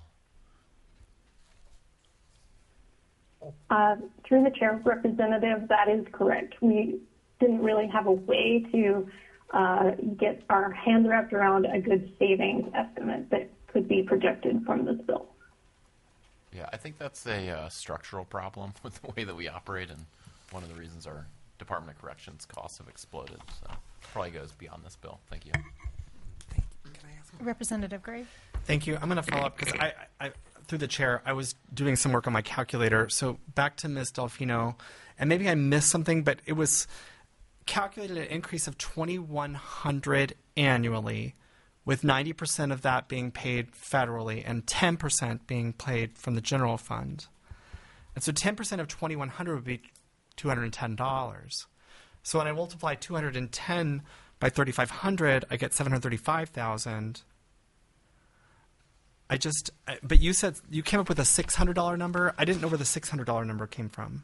Through the chair, Representative, that is correct. We didn't really have a way to get our hand wrapped around a good savings estimate that could be projected from this bill. Yeah, I think that's a structural problem with the way that we operate, and one of the reasons our Department of Corrections costs have exploded. So it probably goes beyond this bill. Thank you. Representative Gray? Thank you. I'm going to follow up because I, through the chair, I was doing some work on my calculator. So back to Ms. Delfino, and maybe I missed something, but it was calculated an increase of $2,100 annually, with 90% of that being paid federally and 10% being paid from the general fund. And so 10% of $2,100 would be $210. So when I multiply 210 by 3,500, I get $735,000. But you said you came up with a $600 number. I didn't know where the $600 number came from.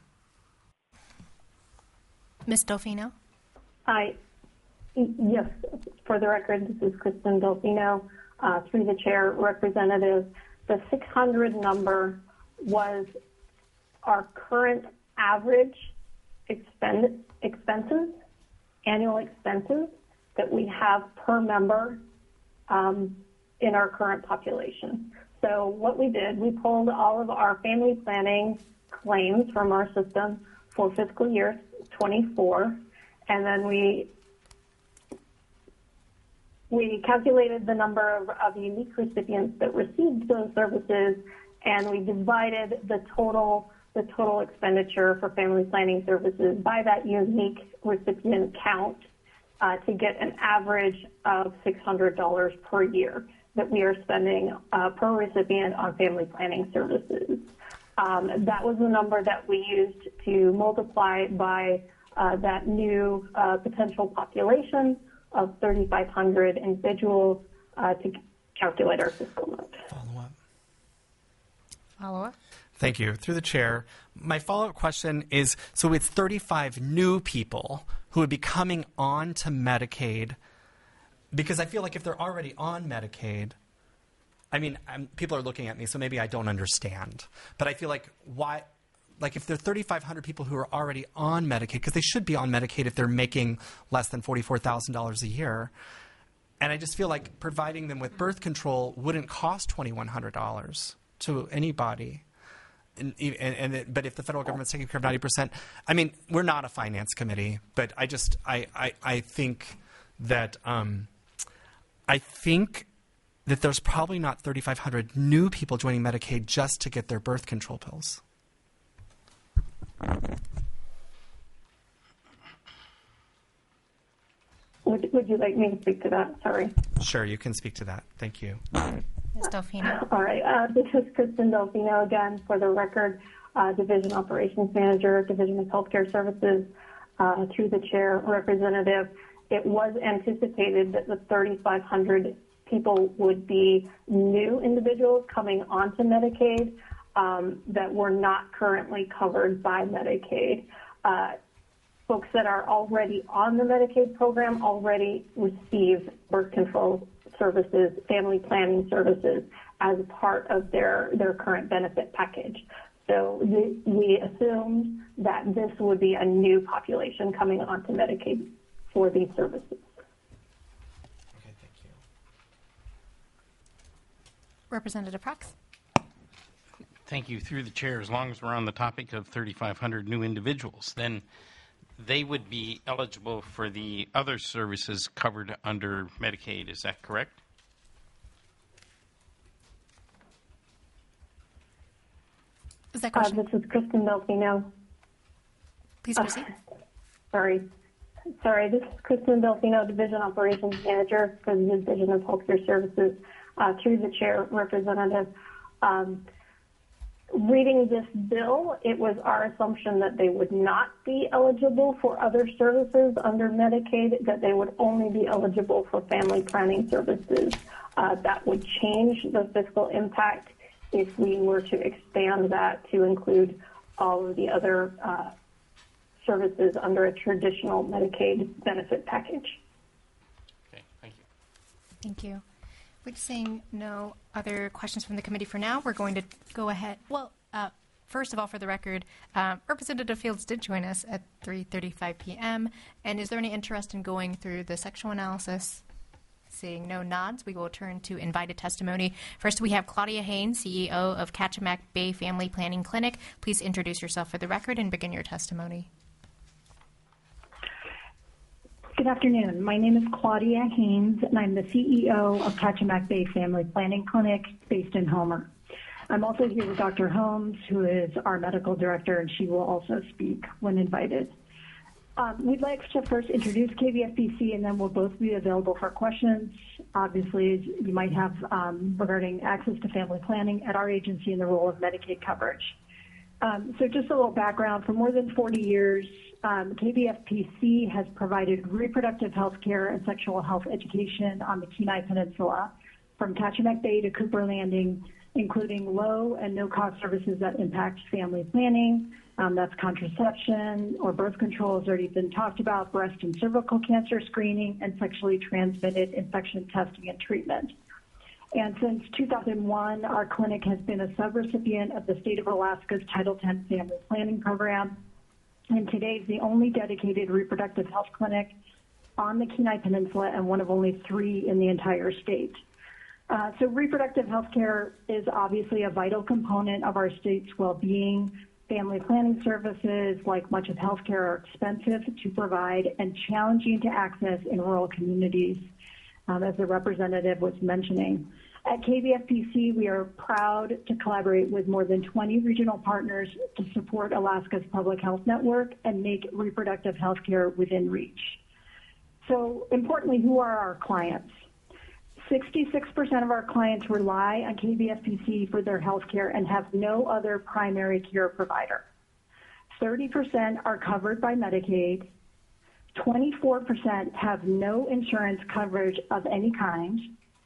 Ms. Delfino? Yes, for the record, this is Kristen Delfino, through the chair, representative. The 600 number was our current average expenses, annual expenses that we have per member in our current population. So what we did, we pulled all of our family planning claims from our system for fiscal year 24, and then we calculated the number of unique recipients that received those services, and we divided the total expenditure for family planning services by that unique recipient count to get an average of $600 per year that we are spending per recipient on family planning services. That was the number that we used to multiply by that new potential population of 3,500 individuals to calculate our fiscal note. Follow-up? Thank you. Through the chair, my follow-up question is, so it's 35 new people who would be coming on to Medicaid, because I feel like if they're already on Medicaid, I mean, people are looking at me, so maybe I don't understand. But I feel like why, like if there are 3,500 people who are already on Medicaid, because they should be on Medicaid if they're making less than $44,000 a year, and I just feel like providing them with birth control wouldn't cost $2,100 to anybody. But if the federal government's taking care of 90%, I mean, we're not a finance committee, but I think that there's probably not 3,500 new people joining Medicaid just to get their birth control pills. Would you like me to speak to that? Sorry. Sure, you can speak to that. Thank you. Ms. Delfino? All right. This is Kristen Delfino again, for the record, Division Operations Manager, Division of Healthcare Services, through the chair, representative. It was anticipated that the 3,500 people would be new individuals coming onto Medicaid that were not currently covered by Medicaid. Folks that are already on the Medicaid program already receive birth control services, family planning services as part of their current benefit package. So we assumed that this would be a new population coming onto Medicaid for these services. Okay, thank you. Representative Prox? Thank you. Through the chair, as long as we're on the topic of 3,500 new individuals, then they would be eligible for the other services covered under Medicaid. Is that correct? Is that question? This is Kristen Delfino. Please proceed. Sorry, this is Kristen Delfino, Division Operations Manager for the Division of Healthcare Services, through the chair, representative. Reading this bill, it was our assumption that they would not be eligible for other services under Medicaid, that they would only be eligible for family planning services. That would change the fiscal impact if we were to expand that to include all of the other services under a traditional Medicaid benefit package. Okay, thank you. Thank you. We're seeing no other questions from the committee for now. We're going to go ahead. Well, first of all, for the record, Representative Fields did join us at 3:35 p.m. And is there any interest in going through the sexual analysis? Seeing no nods, we will turn to invited testimony. First, we have Claudia Haynes, CEO of Kachemak Bay Family Planning Clinic. Please introduce yourself for the record and begin your testimony. Good afternoon. My name is Claudia Haynes, and I'm the CEO of Kachemak Bay Family Planning Clinic based in Homer. I'm also here with Dr. Holmes, who is our medical director, and she will also speak when invited. We'd like to first introduce KBFPC, and then we'll both be available for questions, obviously, you might have regarding access to family planning at our agency and the role of Medicaid coverage. So just a little background. For more than 40 years, KBFPC has provided reproductive health care and sexual health education on the Kenai Peninsula from Kachemak Bay to Cooper Landing, including low and no-cost services that impact family planning. That's contraception or birth control has already been talked about, breast and cervical cancer screening, and sexually transmitted infection testing and treatment. And since 2001, our clinic has been a subrecipient of the state of Alaska's Title X Family Planning Program, and today is the only dedicated reproductive health clinic on the Kenai Peninsula and one of only 3 in the entire state. So reproductive health care is obviously a vital component of our state's well-being. Family planning services, like much of healthcare, are expensive to provide and challenging to access in rural communities, as the representative was mentioning. At KVFPC, we are proud to collaborate with more than 20 regional partners to support Alaska's public health network and make reproductive health care within reach. So importantly, who are our clients? 66% of our clients rely on KVFPC for their health care and have no other primary care provider. 30% are covered by Medicaid. 24% have no insurance coverage of any kind.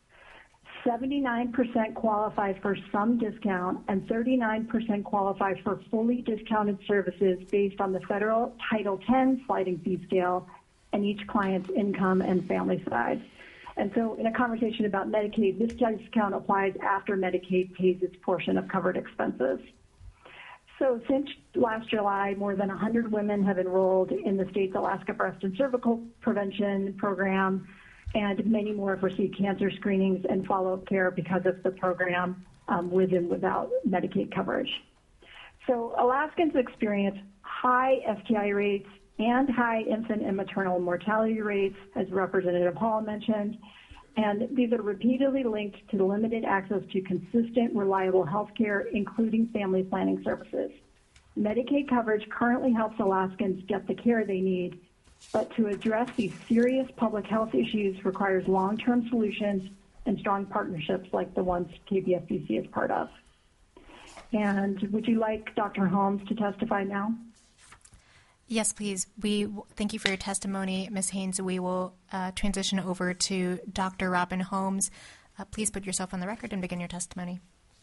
79% qualify for some discount, and 39% qualify for fully discounted services based on the federal Title X sliding fee scale and each client's income and family size. And so in a conversation about Medicaid, this discount applies after Medicaid pays its portion of covered expenses. So since last July, more than 100 women have enrolled in the state's Alaska Breast and Cervical Prevention Program, and many more have received cancer screenings and follow-up care because of the program with and without Medicaid coverage. So Alaskans experience high STI rates and high infant and maternal mortality rates, as Representative Hall mentioned, and these are repeatedly linked to limited access to consistent, reliable health care, including family planning services. Medicaid coverage currently helps Alaskans get the care they need, but to address these serious public health issues requires long-term solutions and strong partnerships like the ones KVFPC is part of. And would you like Dr. Holmes to testify now? Yes, please. We thank you for your testimony, Ms. Haynes. We will transition over to Dr. Robin Holmes. Please put yourself on the record and begin your testimony.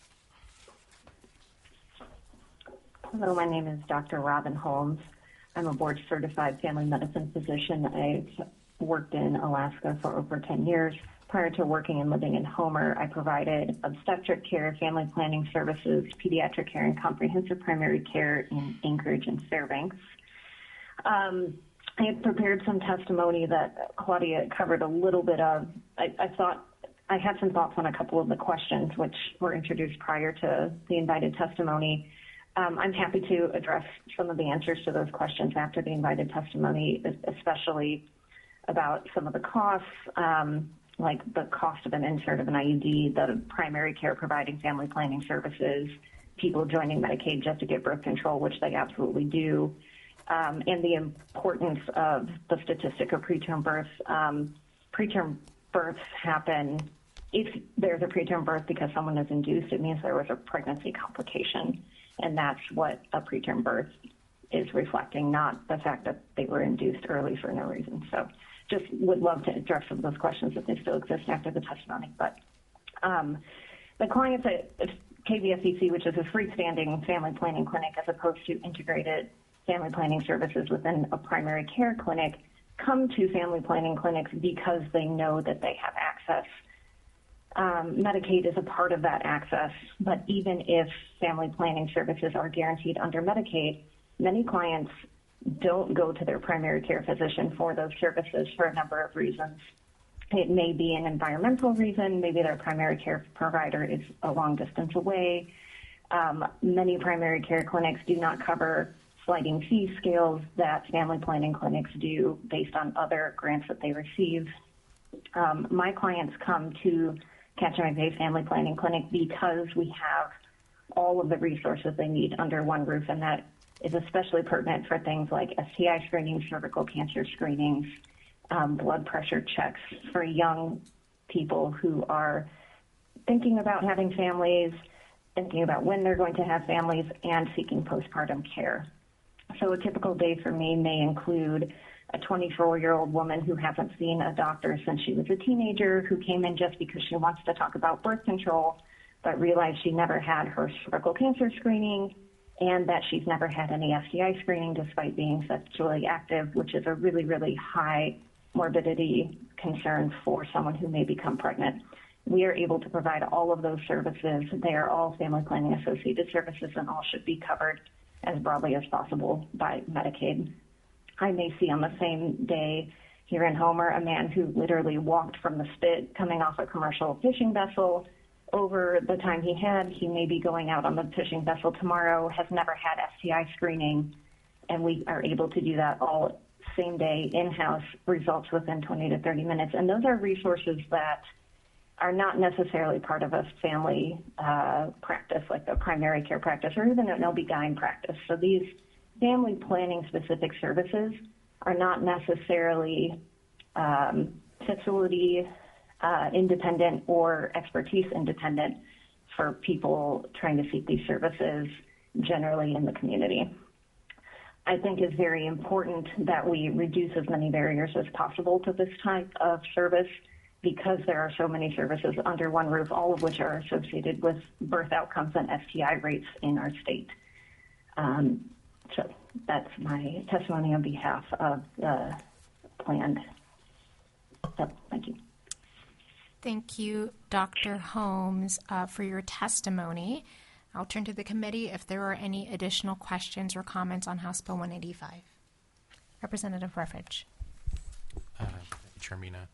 Hello, my name is Dr. Robin Holmes. I'm a board-certified family medicine physician. I've worked in Alaska for over 10 years. Prior to working and living in Homer, I provided obstetric care, family planning services, pediatric care, and comprehensive primary care in Anchorage and Fairbanks. I had prepared some testimony that Claudia covered a little bit of. I thought I had some thoughts on a couple of the questions which were introduced prior to the invited testimony. I'm happy to address some of the answers to those questions after the invited testimony, especially about some of the costs, like the cost of an insert of an IUD, the primary care providing family planning services, people joining Medicaid just to get birth control, which they absolutely do, and the importance of the statistic of preterm births. Preterm births happen if there's a preterm birth because someone is induced. It means there was a pregnancy complication, and that's what a preterm birth is reflecting, not the fact that they were induced early for no reason. So just would love to address some of those questions if they still exist after the testimony. But the clients at KVFPC, which is a freestanding family planning clinic as opposed to integrated family planning services within a primary care clinic, come to family planning clinics because they know that they have access. Medicaid is a part of that access, but even if family planning services are guaranteed under Medicaid, many clients don't go to their primary care physician for those services for a number of reasons. It may be an environmental reason. Maybe their primary care provider is a long distance away. Many primary care clinics do not cover sliding fee scales that family planning clinics do based on other grants that they receive. My clients come to Kachemak Bay Family Planning Clinic because we have all of the resources they need under one roof, and that is especially pertinent for things like STI screenings, cervical cancer screenings, blood pressure checks for young people who are thinking about having families, thinking about when they're going to have families, and seeking postpartum care. So a typical day for me may include a 24-year-old woman who hasn't seen a doctor since she was a teenager, who came in just because she wants to talk about birth control, but realized she never had her cervical cancer screening and that she's never had any STI screening despite being sexually active, which is a really, really high morbidity concern for someone who may become pregnant. We are able to provide all of those services. They are all family planning associated services and all should be covered as broadly as possible by Medicaid. I may see on the same day here in Homer a man who literally walked from the spit coming off a commercial fishing vessel. Over the time he may be going out on the fishing vessel tomorrow, has never had STI screening, and we are able to do that all same day in-house, results within 20 to 30 minutes. And those are resources that are not necessarily part of a family practice, like a primary care practice or even an OB-GYN practice. So these family planning specific services are not necessarily facility independent or expertise independent for people trying to seek these services generally in the community. I think it's very important that we reduce as many barriers as possible to this type of service because there are so many services under one roof, all of which are associated with birth outcomes and STI rates in our state. So that's my testimony on behalf of the planned. So, thank you. Thank you, Dr. Holmes, for your testimony. I'll turn to the committee if there are any additional questions or comments on House Bill 185. Representative Ruffridge. Chairmina,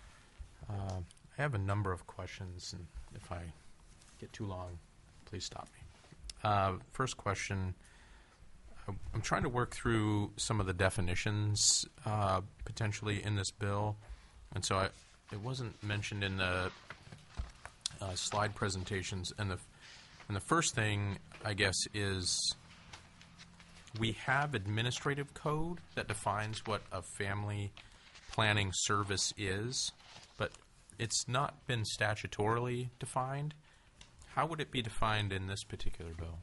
I have a number of questions, and if I get too long, please stop me. First question, I'm trying to work through some of the definitions potentially in this bill, and so it wasn't mentioned in the slide presentations. And the first thing, I guess, is we have administrative code that defines what a family planning service is, but it's not been statutorily defined. How would it be defined in this particular bill?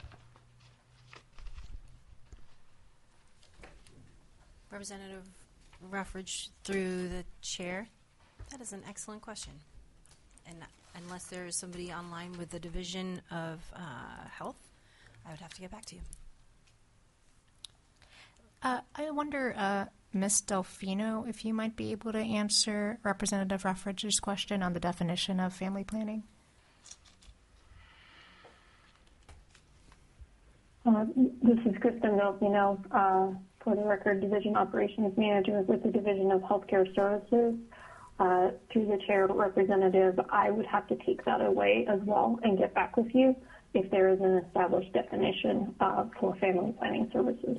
Representative Ruffridge, through the chair. That is an excellent question. And unless there is somebody online with the Division of Health, I would have to get back to you. I wonder, Ms. Delfino, if you might be able to answer Representative Ruffridge's question on the definition of family planning. This is Kristen Delfino, for the record, Division Operations Manager with the Division of Healthcare Services. Through the chair, Representative, I would have to take that away as well and get back with you if there is an established definition for family planning services.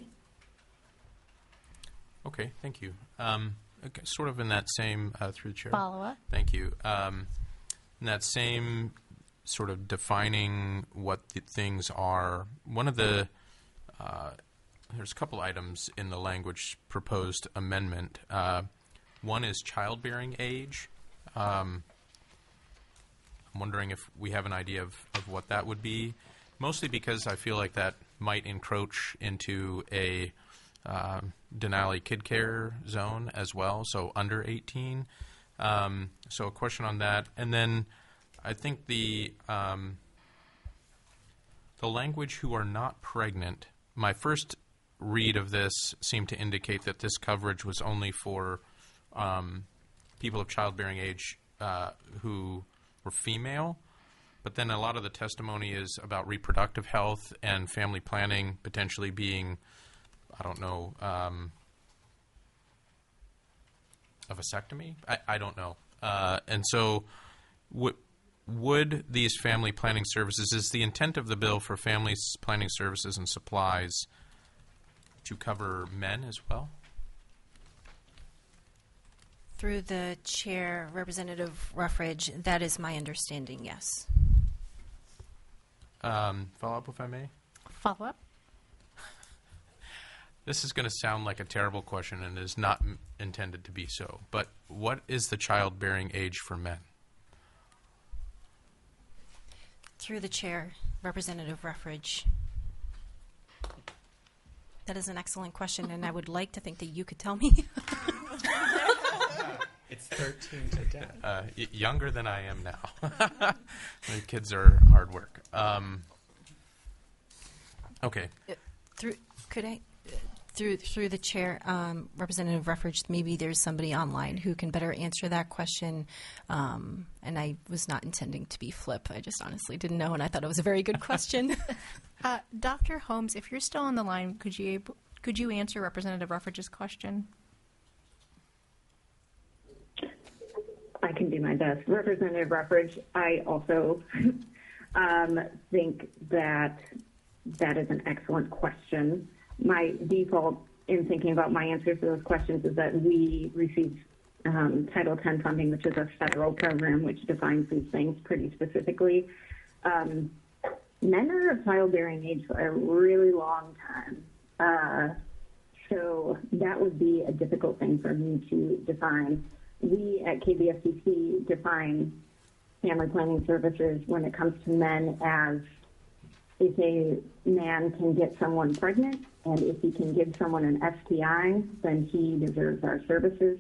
Okay, thank you. Okay, sort of in that same, through the chair. Follow-up. Thank you. In that same sort of defining what the things are, one of the, there's a couple items in the language proposed amendment. One is childbearing age. I'm wondering if we have an idea of what that would be, mostly because I feel like that might encroach into a Denali Kid Care zone as well, so under 18. So a question on that. And then I think the language who are not pregnant, my first read of this seemed to indicate that this coverage was only for people of childbearing age who were female, but then a lot of the testimony is about reproductive health and family planning potentially being, I don't know, a vasectomy? I don't know. And so would these family planning services, is the intent of the bill for family planning services and supplies to cover men as well? Through the chair, Representative Ruffridge, that is my understanding, yes. Follow-up, if I may? Follow-up. This is going to sound like a terrible question and is not intended to be so, but what is the childbearing age for men? Through the chair, Representative Ruffridge. That is an excellent question, and I would like to think that you could tell me. It's 13 to death. Younger than I am now. The kids are hard work. Okay. Through the chair, Representative Ruffridge, maybe there's somebody online who can better answer that question. And I was not intending to be flip. I just honestly didn't know, and I thought it was a very good question. Dr. Holmes, if you're still on the line, could you answer Representative Ruffridge's question? I can do my best. Representative Ruffridge, I also think that is an excellent question. My default in thinking about my answers to those questions is that we receive Title X funding, which is a federal program which defines these things pretty specifically. Men are of childbearing age for a really long time. So that would be a difficult thing for me to define. We at KBFCC define family planning services when it comes to men as if a man can get someone pregnant and if he can give someone an STI, then he deserves our services.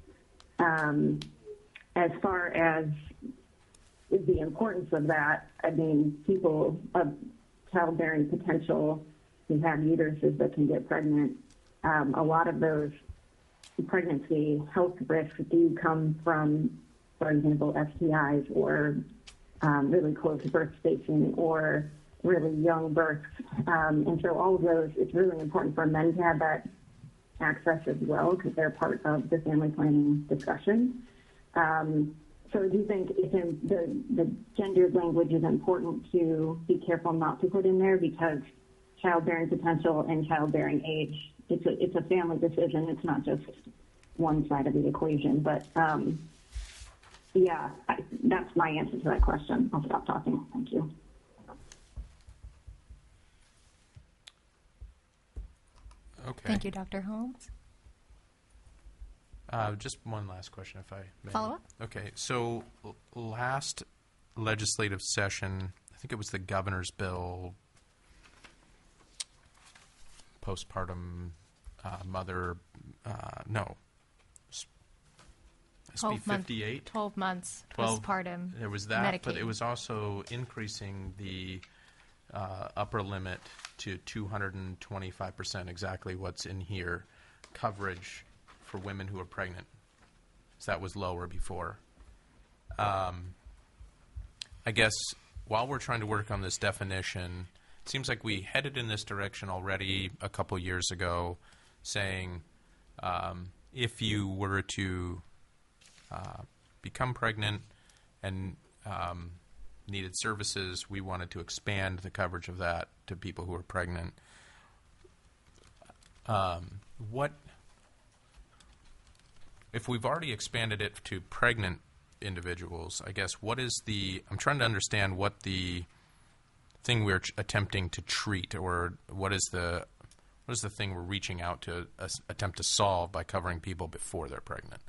As far as the importance of that, I mean, people of childbearing potential who have uteruses that can get pregnant, a lot of those pregnancy health risks do come from, for example, STIs or really close birth spacing or really young births. And so all of those, it's really important for men to have that access as well because they're part of the family planning discussion. So I do think the gendered language is important to be careful not to put in there because childbearing potential and childbearing age, it's a family decision. It's not just one side of the equation. But that's my answer to that question. I'll stop talking. Thank you. Okay. Thank you, Dr. Holmes. Just one last question, if I may. Follow up? Okay. So last legislative session, I think it was the governor's bill, postpartum mother, SB 58? 12 months postpartum There was that, Medicaid. but it was also increasing the upper limit to 225%, exactly what's in here, coverage for women who are pregnant. So that was lower before. I guess while we're trying to work on this definition, it seems like we headed in this direction already a couple years ago, saying if you were to become pregnant and needed services, we wanted to expand the coverage of that to people who are pregnant. If we've already expanded it to pregnant individuals, I guess I'm trying to understand what the thing we're attempting to treat, or what is the thing we're reaching out to attempt to solve by covering people before they're pregnant?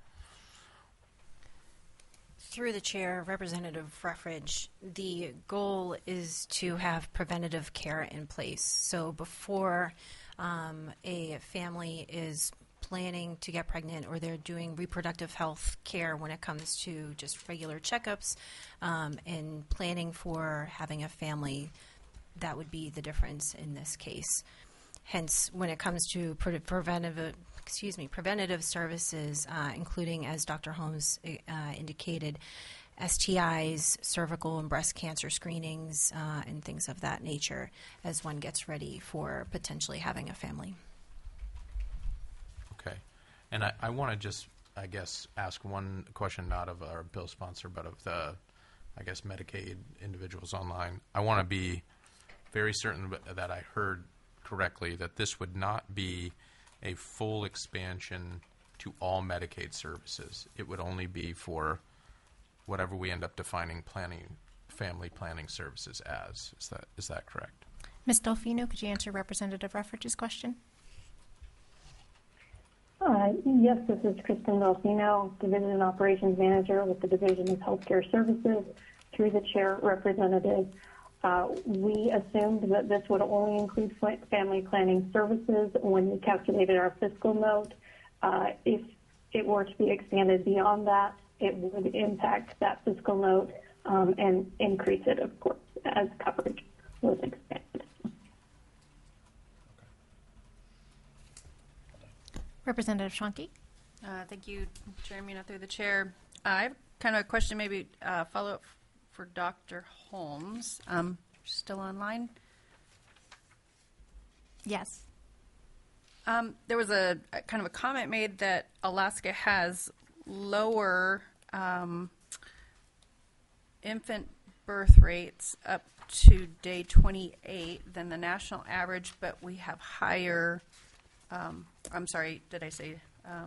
Through the chair, Representative Ruffridge, the goal is to have preventative care in place. So before a family is planning to get pregnant or they're doing reproductive health care when it comes to just regular checkups and planning for having a family, that would be the difference in this case. Hence, when it comes to preventative services, including, as Dr. Holmes indicated, STIs, cervical and breast cancer screenings, and things of that nature as one gets ready for potentially having a family. Okay. And I want to just, I guess, ask one question, not of our bill sponsor, but of the, I guess, Medicaid individuals online. I want to be very certain that I heard correctly that this would not be a full expansion to all Medicaid services. It would only be for whatever we end up defining family planning services as. Is that correct? Ms. Delfino, could you answer Representative Ruffridge's question? Yes, this is Kristen Delfino, Division and Operations Manager with the Division of Healthcare Services. Through the chair, Representative, We assumed that this would only include family planning services when we calculated our fiscal note. If it were to be expanded beyond that, it would impact that fiscal note and increase it, of course, as coverage was expanded. Representative Schwanke. Thank you, Chairman, through the chair. I have kind of a question, maybe follow-up for Dr. Holmes. Still online? Yes. There was a kind of a comment made that Alaska has lower infant birth rates up to day 28 than the national average, but we have higher, I'm sorry, did I say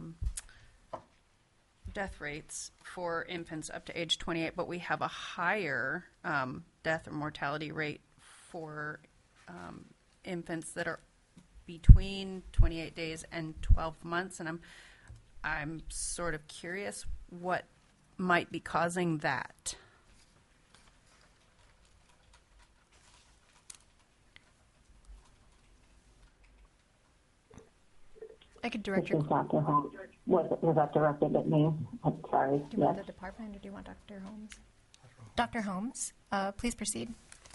death rates for infants up to age 28, but we have a higher death or mortality rate for infants that are between 28 days and 12 months, and I'm sort of curious what might be causing that. I could direct This is Dr. Holmes. Was that directed at me? I'm sorry. Do you want the department or do you want Dr. Holmes? Dr. Holmes, please proceed.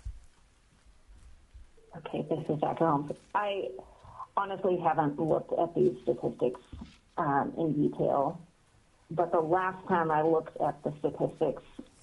Okay, this is Dr. Holmes. I honestly haven't looked at these statistics in detail, but the last time I looked at the statistics,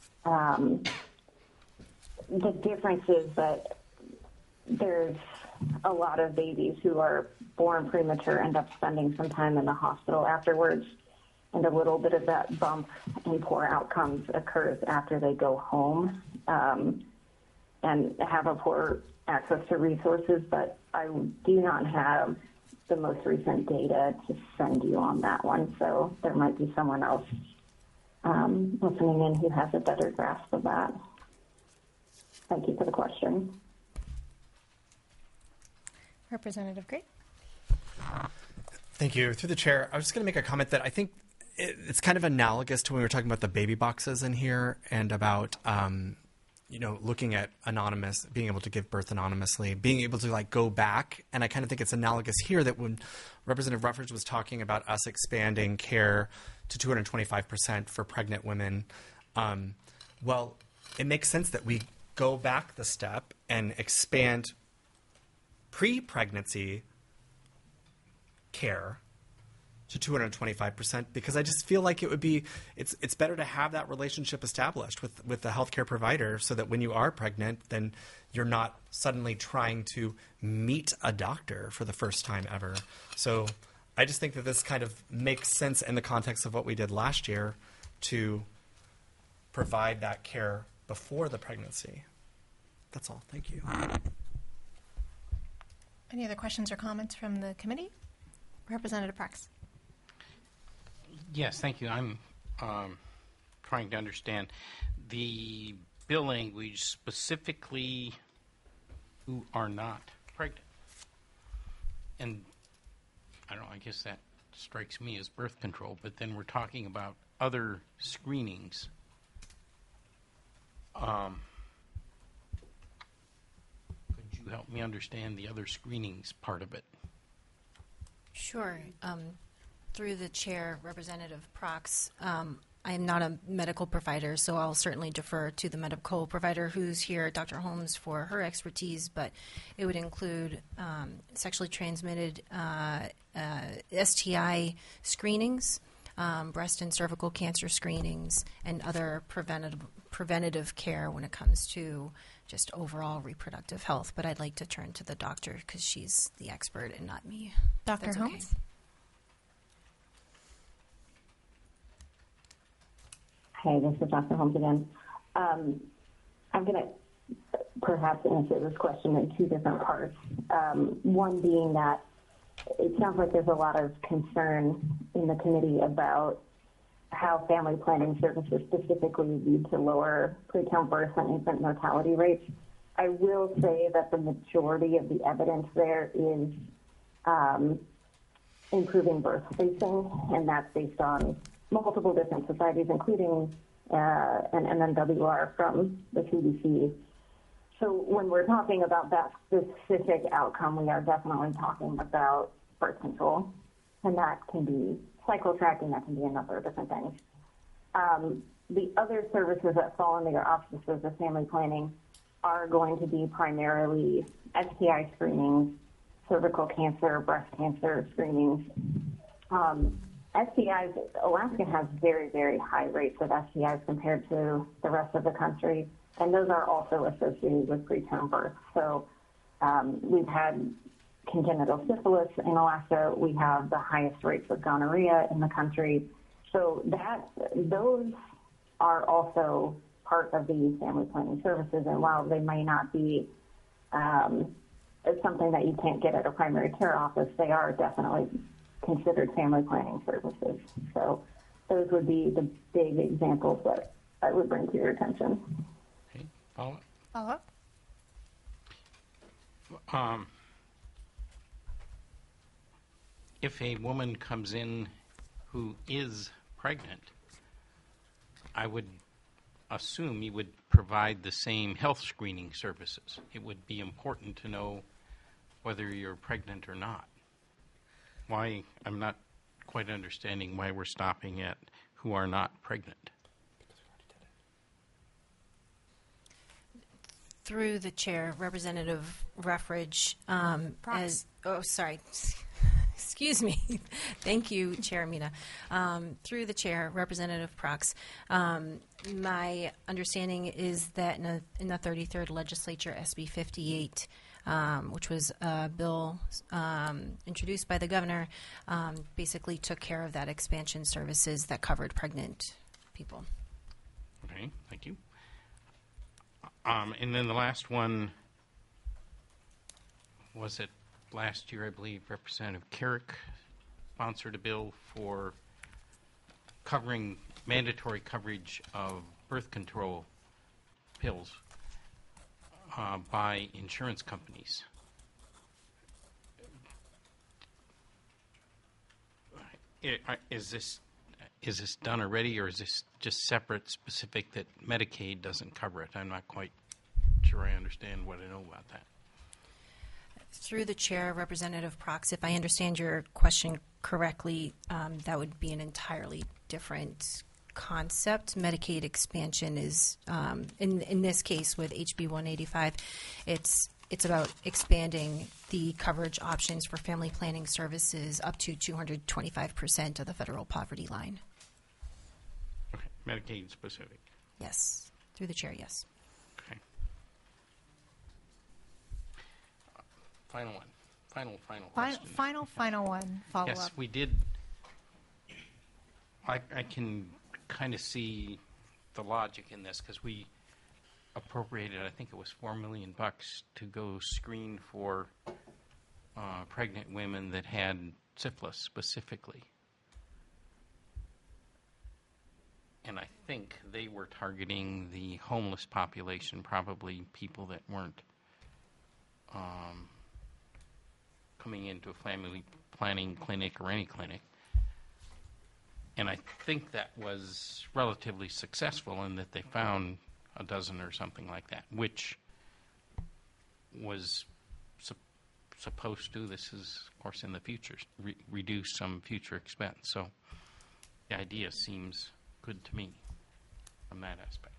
the difference is that there's a lot of babies who are born premature end up spending some time in the hospital afterwards, and a little bit of that bump in poor outcomes occurs after they go home and have a poor access to resources, but I do not have the most recent data to send you on that one, so there might be someone else listening in who has a better grasp of that. Thank you for the question. Representative Gray. Thank you. Through the chair, I was just going to make a comment that I think it's kind of analogous to when we were talking about the baby boxes in here and about, looking at anonymous, being able to give birth anonymously, being able to go back. And I kind of think it's analogous here that when Representative Ruffridge was talking about us expanding care to 225% for pregnant women, well, it makes sense that we go back the step and expand pre-pregnancy care to 225%, because I just feel like it's better to have that relationship established with the healthcare provider, so that when you are pregnant, then you're not suddenly trying to meet a doctor for the first time ever. So I just think that this kind of makes sense in the context of what we did last year to provide that care before the pregnancy. That's all. Thank you. Any other questions or comments from the committee? Representative Prax. Yes, thank you. I'm trying to understand the bill language, specifically who are not pregnant. And I don't know, I guess that strikes me as birth control, but then we're talking about other screenings. Could you help me understand the other screenings part of it? Sure. Through the chair, Representative Prox, I am not a medical provider, so I'll certainly defer to the medical provider who's here, Dr. Holmes, for her expertise, but it would include sexually transmitted STI screenings, breast and cervical cancer screenings, and other preventative care when it comes to just overall reproductive health. But I'd like to turn to the doctor because she's the expert and not me. Dr. That's Holmes? okay. Hey, this is Dr. Holmes again. I'm going to perhaps answer this question in two different parts. One being that it sounds like there's a lot of concern in the committee about how family planning services specifically lead to lower preterm birth and infant mortality rates. I will say that the majority of the evidence there is improving birth spacing, and that's based on multiple different societies, including an MMWR from the CDC. So when we're talking about that specific outcome, we are definitely talking about birth control, and that can be cycle tracking, that can be a number of different things. The other services that fall under your auspices of family planning are going to be primarily STI screenings, cervical cancer, breast cancer screenings. STIs, Alaska has very, very high rates of STIs compared to the rest of the country, and those are also associated with preterm birth. So we've had congenital syphilis in Alaska. We have the highest rates of gonorrhea in the country. So those are also part of the family planning services, and while they may not be something that you can't get at a primary care office, they are definitely considered family planning services. So those would be the big examples that I would bring to your attention. Okay, follow up. If a woman comes in who is pregnant, I would assume you would provide the same health screening services. It would be important to know whether you're pregnant or not. Why, I'm not quite understanding why we're stopping at who are not pregnant. Through the chair, Representative Ruffridge, excuse me. Thank you, Chair Mina. Through the chair, Representative Prox, my understanding is that in the 33rd Legislature, SB 58, which was a bill introduced by the governor, basically took care of that expansion services that covered pregnant people. Okay, thank you. And then the last one, was it last year, I believe, Representative Carrick sponsored a bill for covering mandatory coverage of birth control pills by insurance companies. Is this done already, or is this just separate, specific that Medicaid doesn't cover it? I'm not quite sure I understand what I know about that. Through the chair, Representative Prox, if I understand your question correctly, that would be an entirely different concept. Medicaid expansion is, in this case with HB 185, it's about expanding the coverage options for family planning services up to 225% of the federal poverty line. Okay, Medicaid specific. Yes, through the chair, yes. Okay. Final one. Final question. Final one. Follow Yes, up. we did. I can kind of see the logic in this because we appropriated, I think it was $4 million to go screen for pregnant women that had syphilis specifically. And I think they were targeting the homeless population, probably people that weren't coming into a family planning clinic or any clinic. And I think that was relatively successful in that they found a dozen or something like that, which was supposed to, this is, of course, in the future, reduce some future expense. So the idea seems good to me from that aspect.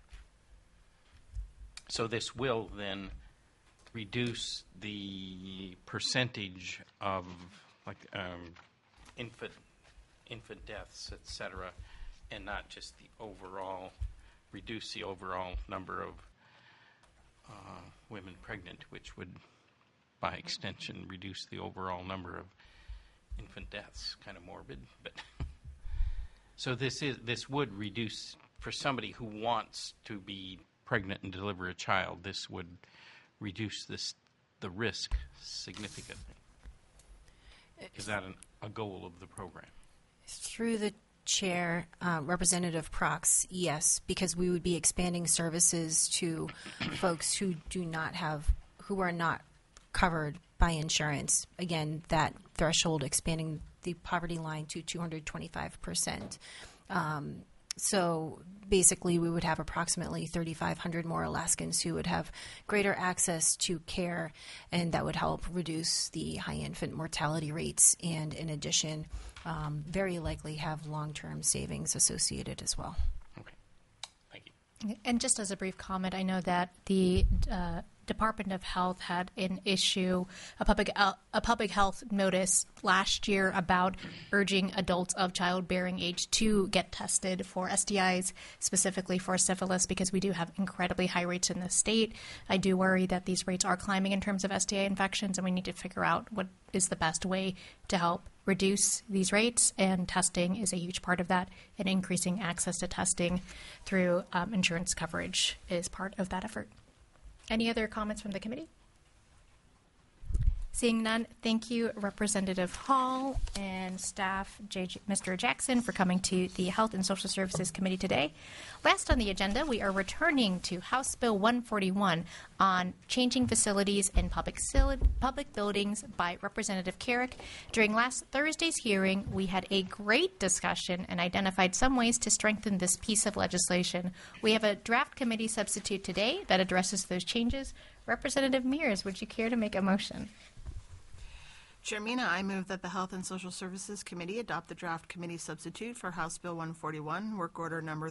So this will then reduce the percentage of like infant deaths, et cetera, and not just the overall, reduce the overall number of women pregnant, which would, by extension, reduce the overall number of infant deaths. Kind of morbid, but so this would reduce, for somebody who wants to be pregnant and deliver a child, this would reduce the risk significantly. Is that a goal of the program? Through the chair, Representative Prox, yes, because we would be expanding services to folks who are not covered by insurance. Again, that threshold expanding the poverty line to 225%. So basically, we would have approximately 3,500 more Alaskans who would have greater access to care, and that would help reduce the high infant mortality rates, and in addition, very likely have long-term savings associated as well. And just as a brief comment, I know that the Department of Health had an issue, a public health notice last year about urging adults of childbearing age to get tested for STIs, specifically for syphilis, because we do have incredibly high rates in the state. I do worry that these rates are climbing in terms of STI infections, and we need to figure out what is the best way to help reduce these rates, and testing is a huge part of that, and increasing access to testing through insurance coverage is part of that effort. Any other comments from the committee? Seeing none, thank you, Representative Hall and staff, Mr. Jackson, for coming to the Health and Social Services Committee today. Last on the agenda, we are returning to House Bill 141 on changing facilities in public buildings by Representative Carrick. During last Thursday's hearing, we had a great discussion and identified some ways to strengthen this piece of legislation. We have a draft committee substitute today that addresses those changes. Representative Mears, would you care to make a motion? Chairmina, I move that the Health and Social Services Committee adopt the draft committee substitute for House Bill 141, Work Order Number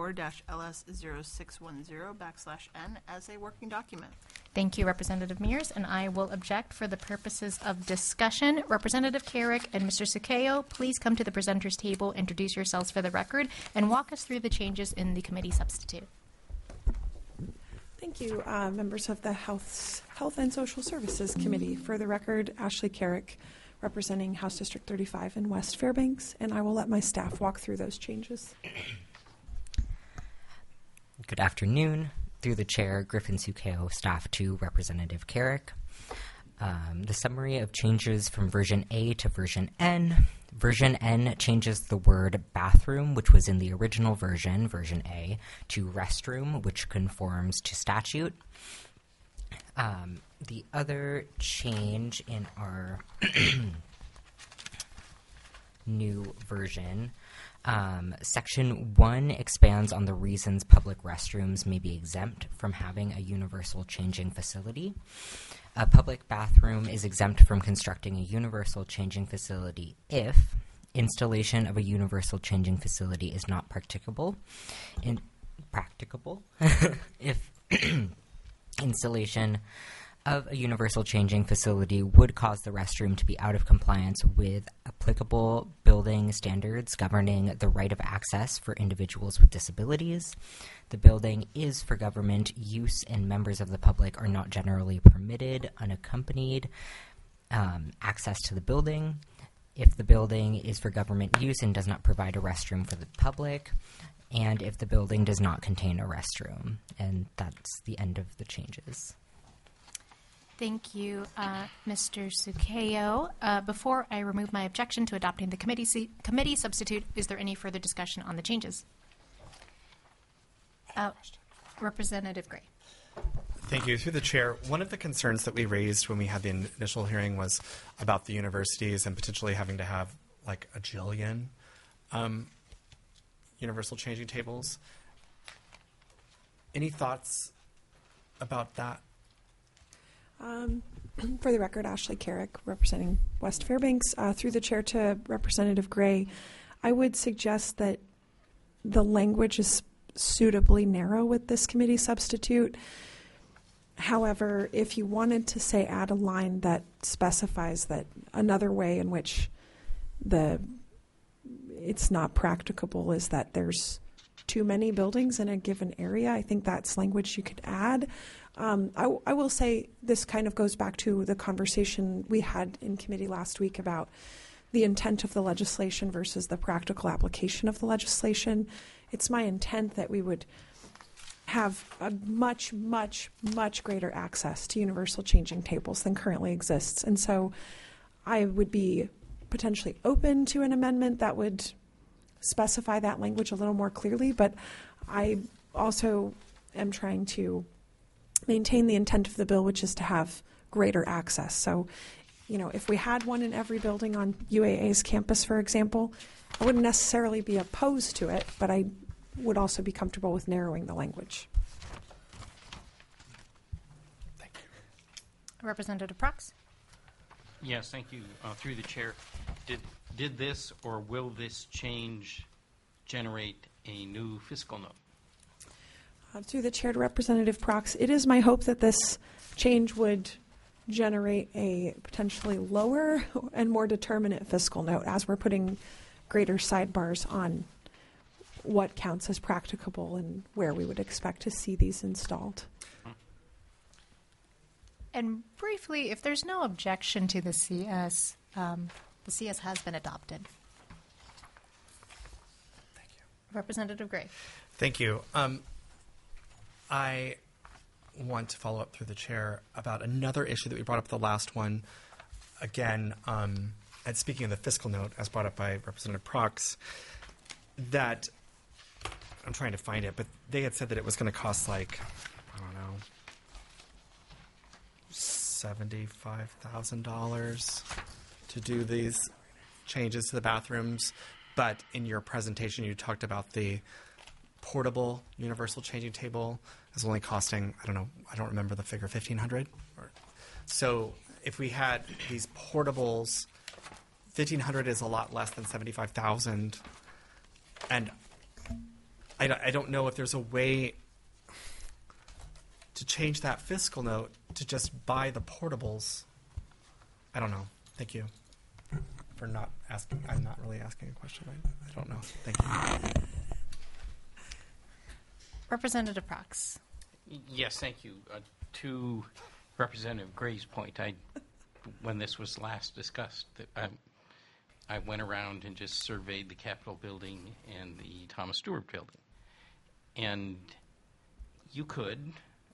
34-LS0610/N, as a working document. Thank you, Representative Mears, and I will object for the purposes of discussion. Representative Carrick and Mr. Sukeyo, please come to the presenters table, introduce yourselves for the record, and walk us through the changes in the committee substitute. Thank you, members of the Health and Social Services Committee. For the record, Ashley Carrick, representing House District 35 in West Fairbanks, and I will let my staff walk through those changes. Good afternoon. Through the chair, Griffin Sukeyo, staff to Representative Carrick. The summary of changes from version A to version N. Version N changes the word bathroom, which was in the original version, version A, to restroom, which conforms to statute. The other change in our new version, Section 1 expands on the reasons public restrooms may be exempt from having a universal changing facility. A public bathroom is exempt from constructing a universal changing facility if installation of a universal changing facility is not practicable. If installation of a universal changing facility would cause the restroom to be out of compliance with applicable building standards governing the right of access for individuals with disabilities. The building is for government use, and members of the public are not generally permitted unaccompanied access to the building. If the building is for government use and does not provide a restroom for the public, and if the building does not contain a restroom. And that's the end of the changes. Thank you, Mr. Sukeyo. Before I remove my objection to adopting the committee substitute, is there any further discussion on the changes? Representative Gray. Thank you. Through the chair, one of the concerns that we raised when we had the initial hearing was about the universities and potentially having to have like a jillion universal changing tables. Any thoughts about that? For the record, Ashley Carrick, representing West Fairbanks. Through the chair to Representative Gray, I would suggest that the language is suitably narrow with this committee substitute. However, if you wanted to say add a line that specifies that another way in which it's not practicable is that there's too many buildings in a given area, I think that's language you could add. I will say this kind of goes back to the conversation we had in committee last week about the intent of the legislation versus the practical application of the legislation. It's my intent that we would have a much, much, much greater access to universal changing tables than currently exists. And so I would be potentially open to an amendment that would specify that language a little more clearly, but I also am trying to maintain the intent of the bill, which is to have greater access. So, if we had one in every building on UAA's campus, for example, I wouldn't necessarily be opposed to it, but I would also be comfortable with narrowing the language. Representative Prox? Yes, thank you. Through the chair, did this or will this change generate a new fiscal note? Through the chair to Representative Prox, it is my hope that this change would generate a potentially lower and more determinate fiscal note as we're putting greater sidebars on what counts as practicable and where we would expect to see these installed. And briefly, if there's no objection to the CS has been adopted. Thank you. Representative Gray. Thank you. I want to follow up through the chair about another issue that we brought up at the last one. Again, and speaking of the fiscal note, as brought up by Representative Prox, that I'm trying to find it, but they had said that it was going to cost like, I don't know, $75,000 to do these changes to the bathrooms. But in your presentation, you talked about the portable universal changing table is only costing, I don't remember the figure, $1,500. So if we had these portables, $1,500 is a lot less than $75,000, and I don't know if there's a way to change that fiscal note to just buy the portables. I don't know. Thank you for not asking. I'm not really asking a question. I don't know. Thank you. Representative Prox. Yes, thank you. To Representative Gray's point, when this was last discussed, I went around and just surveyed the Capitol building and the Thomas Stewart building. And you could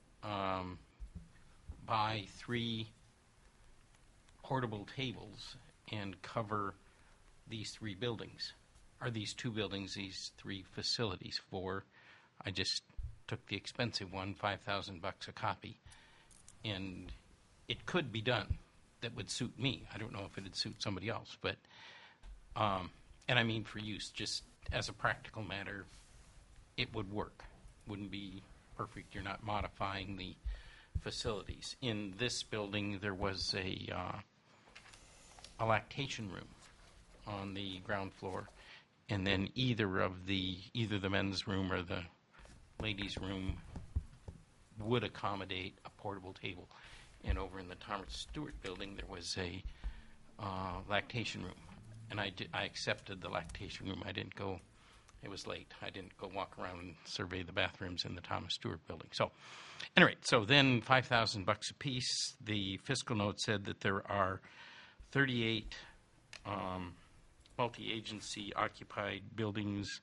buy 3 portable tables and cover these 3 buildings, or these 2 buildings, these 3 facilities for, I just took the expensive one, $5,000 a copy, and it could be done. That would suit me. I don't know if it would suit somebody else, but, and I mean for use, just as a practical matter, it would work. Wouldn't be perfect. You're not modifying the facilities. In this building, there was a lactation room on the ground floor, and then either the men's room or the ladies' room would accommodate a portable table. And over in the Thomas Stewart building, there was a lactation room, and I accepted the lactation room. I didn't go. It was late. I didn't go walk around and survey the bathrooms in the Thomas Stewart building. So, anyway, so then $5,000 a piece. The fiscal note said that there are 38 multi-agency occupied buildings.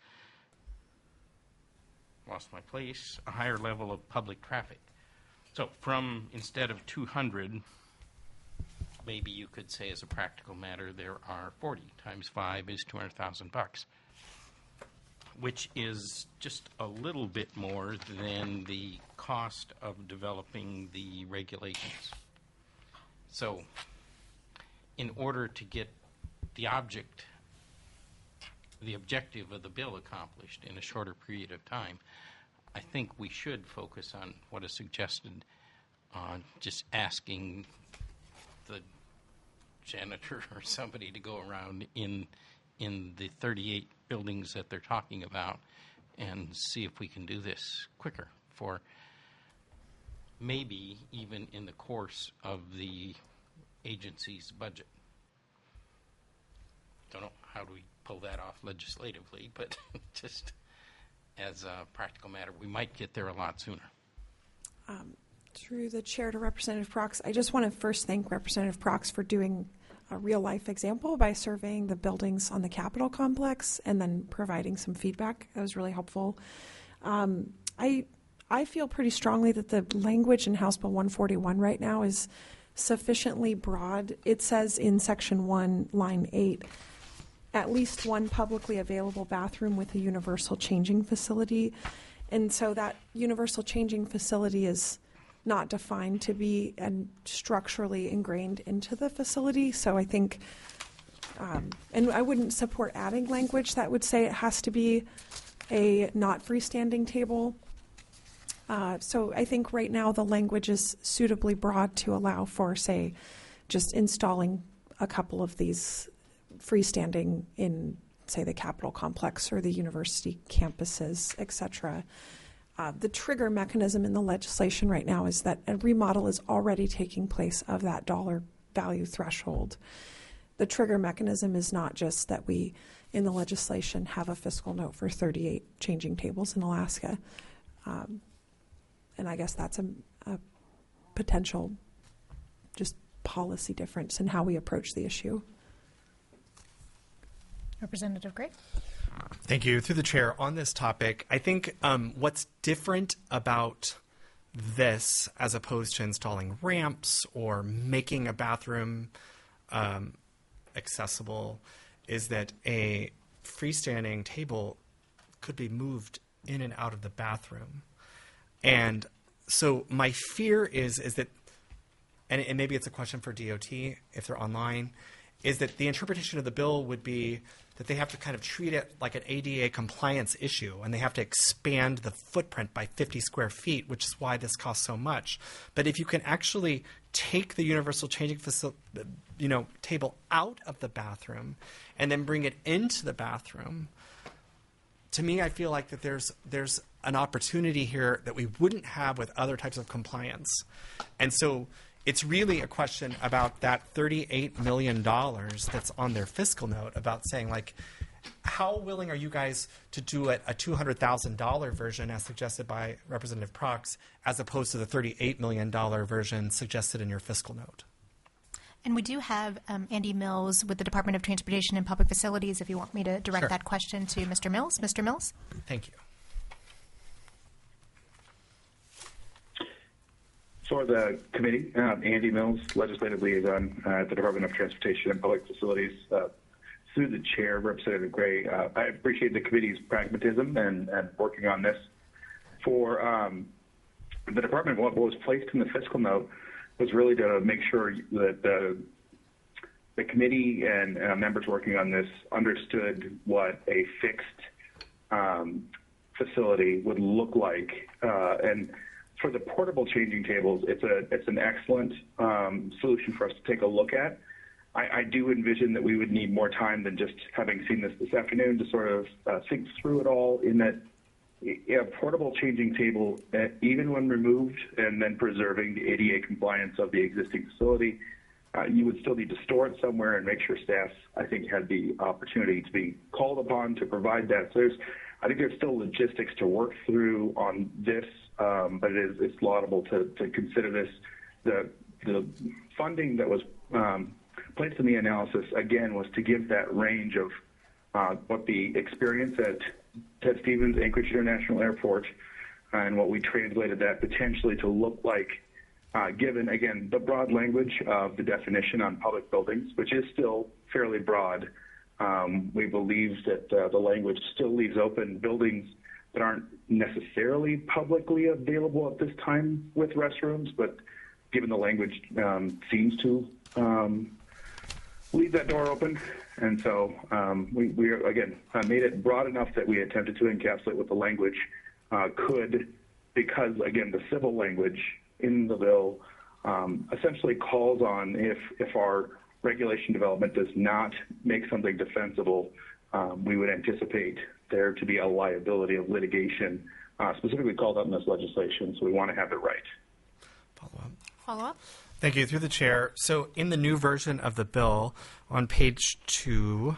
Lost my place. A higher level of public traffic. So from, instead of 200, maybe you could say as a practical matter there are 40 times 5 is $200,000, which is just a little bit more than the cost of developing the regulations. So in order to get the objective of the bill accomplished in a shorter period of time, I think we should focus on what is suggested, just asking the janitor or somebody to go around in the 38 buildings that they're talking about and see if we can do this quicker, for maybe even in the course of the agency's budget. Don't know how do we pull that off legislatively, but just as a practical matter, we might get there a lot sooner. Through the chair to Representative Prox, I just want to first thank Representative Prox for doing a real-life example by surveying the buildings on the Capitol complex and then providing some feedback. That was really helpful. I feel pretty strongly that the language in House Bill 141 right now is sufficiently broad. It says in Section 1, Line 8, at least one publicly available bathroom with a universal changing facility. And so that universal changing facility is not defined to be structurally ingrained into the facility. So I think, and I wouldn't support adding language that would say it has to be a not freestanding table. So I think right now the language is suitably broad to allow for, say, just installing a couple of these freestanding in, say, the Capitol complex or the university campuses, et cetera. The trigger mechanism in the legislation right now is that a remodel is already taking place of that dollar value threshold. The trigger mechanism is not just that we, in the legislation, have a fiscal note for 38 changing tables in Alaska. And I guess that's a potential just policy difference in how we approach the issue. Representative Gray. Thank you. Through the chair, on this topic, I think what's different about this as opposed to installing ramps or making a bathroom accessible is that a freestanding table could be moved in and out of the bathroom. And so my fear is that, and maybe it's a question for DOT if they're online, is that the interpretation of the bill would be that they have to kind of treat it like an ADA compliance issue, and they have to expand the footprint by 50 square feet, which is why this costs so much. But if you can actually take the universal changing table out of the bathroom and then bring it into the bathroom, to me, I feel like that there's an opportunity here that we wouldn't have with other types of compliance. And so it's really a question about that $38 million that's on their fiscal note, about saying, like, how willing are you guys to do a $200,000 version as suggested by Representative Prox as opposed to the $38 million version suggested in your fiscal note? And we do have Andy Mills with the Department of Transportation and Public Facilities if you want me to direct that question to Mr. Mills. Mr. Mills? Thank you. For the committee, Andy Mills, Legislative Liaison at the Department of Transportation and Public Facilities. Through the chair, Representative Gray, I appreciate the committee's pragmatism and working on this. For the department, what was placed in the fiscal note was really to make sure that the committee and members working on this understood what a fixed facility would look like. And for the portable changing tables, it's an excellent solution for us to take a look at. I do envision that we would need more time than just having seen this afternoon to sort of think through it all, in that a portable changing table, even when removed and then preserving the ADA compliance of the existing facility, you would still need to store it somewhere and make sure staff, I think, had the opportunity to be called upon to provide that. So I think there's still logistics to work through on this, but it's laudable to consider this. The funding that was placed in the analysis, again, was to give that range of what the experience at Ted Stevens Anchorage International Airport and what we translated that potentially to look like, given, again, the broad language of the definition on public buildings, which is still fairly broad. We believe that the language still leaves open buildings that aren't necessarily publicly available at this time with restrooms, but given the language seems to leave that door open. And so we again, made it broad enough that we attempted to encapsulate what the language could, because, again, the civil language in the bill essentially calls on, if our regulation development does not make something defensible, we would anticipate there to be a liability of litigation specifically called out in this legislation, so we want to have it right. Follow up? Thank you. Through the chair. So in the new version of the bill, on page 2,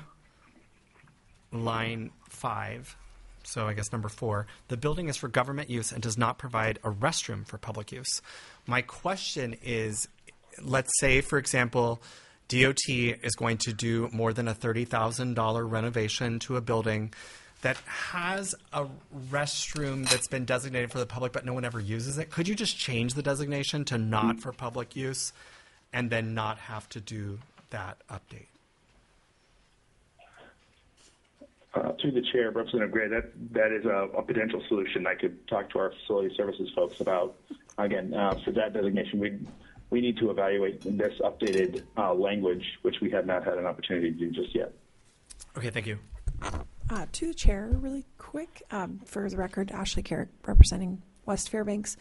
line 5, so I guess number 4, the building is for government use and does not provide a restroom for public use. My question is, let's say, for example, DOT is going to do more than a $30,000 renovation to a building that has a restroom that's been designated for the public, but no one ever uses it. Could you just change the designation to not for public use and then not have to do that update? Through the chair, Representative Gray, that is a potential solution I could talk to our facility services folks about. Again, for that designation, we need to evaluate this updated language, which we have not had an opportunity to do just yet. Okay, thank you. To the chair, really quick. For the record, Ashley Carrick, representing West Fairbanks.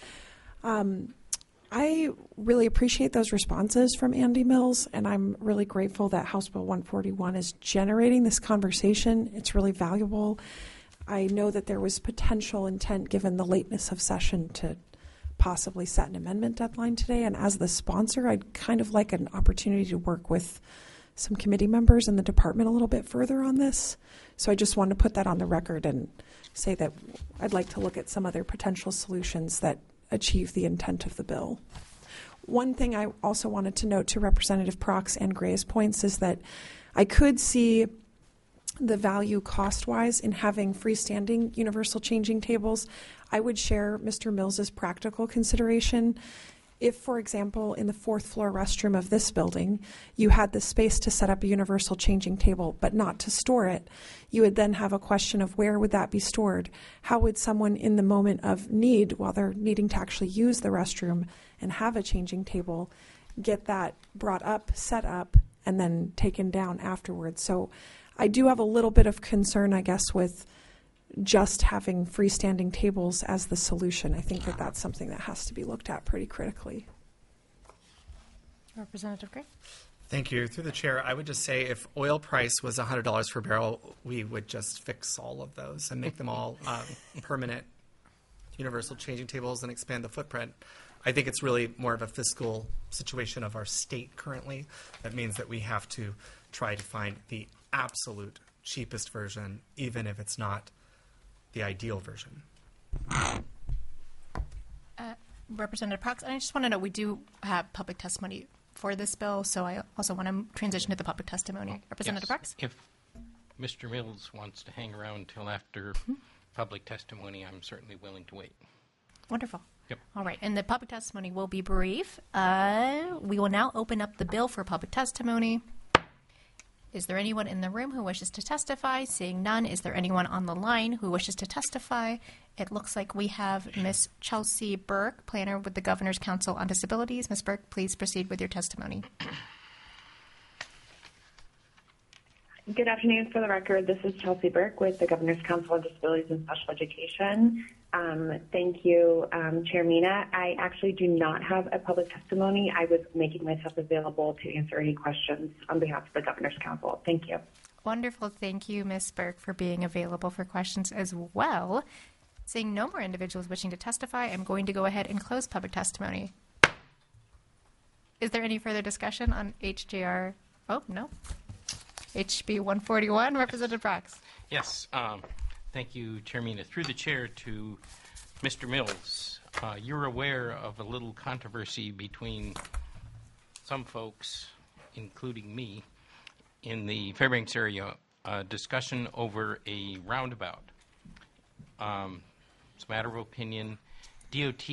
I really appreciate those responses from Andy Mills, and I'm really grateful that House Bill 141 is generating this conversation. It's really valuable. I know that there was potential intent, given the lateness of session, to possibly set an amendment deadline today. And as the sponsor, I'd kind of like an opportunity to work with some committee members in the department a little bit further on this. So I just want to put that on the record and say that I'd like to look at some other potential solutions that achieve the intent of the bill. One thing I also wanted to note to Representative Prox and Gray's points is that I could see the value cost-wise in having freestanding universal changing tables. I would share Mr. Mills's practical consideration. If, for example, in the fourth floor restroom of this building, you had the space to set up a universal changing table, but not to store it, you would then have a question of where would that be stored? How would someone in the moment of need, while they're needing to actually use the restroom and have a changing table, get that brought up, set up, and then taken down afterwards? So I do have a little bit of concern, I guess, with just having freestanding tables as the solution. I think that that's something that has to be looked at pretty critically. Representative Gray. Thank you. Through the chair, I would just say if oil price was $100 per barrel, we would just fix all of those and make them all permanent universal changing tables and expand the footprint. I think it's really more of a fiscal situation of our state currently. That means that we have to try to find the absolute cheapest version, even if it's not the ideal version. Representative Prox, I just want to know, we do have public testimony for this bill, so I also want to transition to the public testimony. Representative Prox? If Mr. Mills wants to hang around until after public testimony, I'm certainly willing to wait. Wonderful. Yep. All right, and the public testimony will be brief. We will now open up the bill for public testimony. Is there anyone in the room who wishes to testify? Seeing none, is there anyone on the line who wishes to testify? It looks like we have Ms. Chelsea Burke, planner with the Governor's Council on Disabilities. Ms. Burke, please proceed with your testimony. Good afternoon. For the record, this is Chelsea Burke with the Governor's Council on Disabilities and Special Education. Thank you, Chair Mina. I actually do not have a public testimony. I was making myself available to answer any questions on behalf of the Governor's Council. Thank you. Wonderful. Thank you, Ms. Burke, for being available for questions as well. Seeing no more individuals wishing to testify, I'm going to go ahead and close public testimony. Is there any further discussion on HJR? Oh, no. HB 141, Representative Prox. Yes. Thank you, Chairmina. Through the chair to Mr. Mills, you're aware of a little controversy between some folks, including me, in the Fairbanks area, discussion over a roundabout. It's a matter of opinion. DOT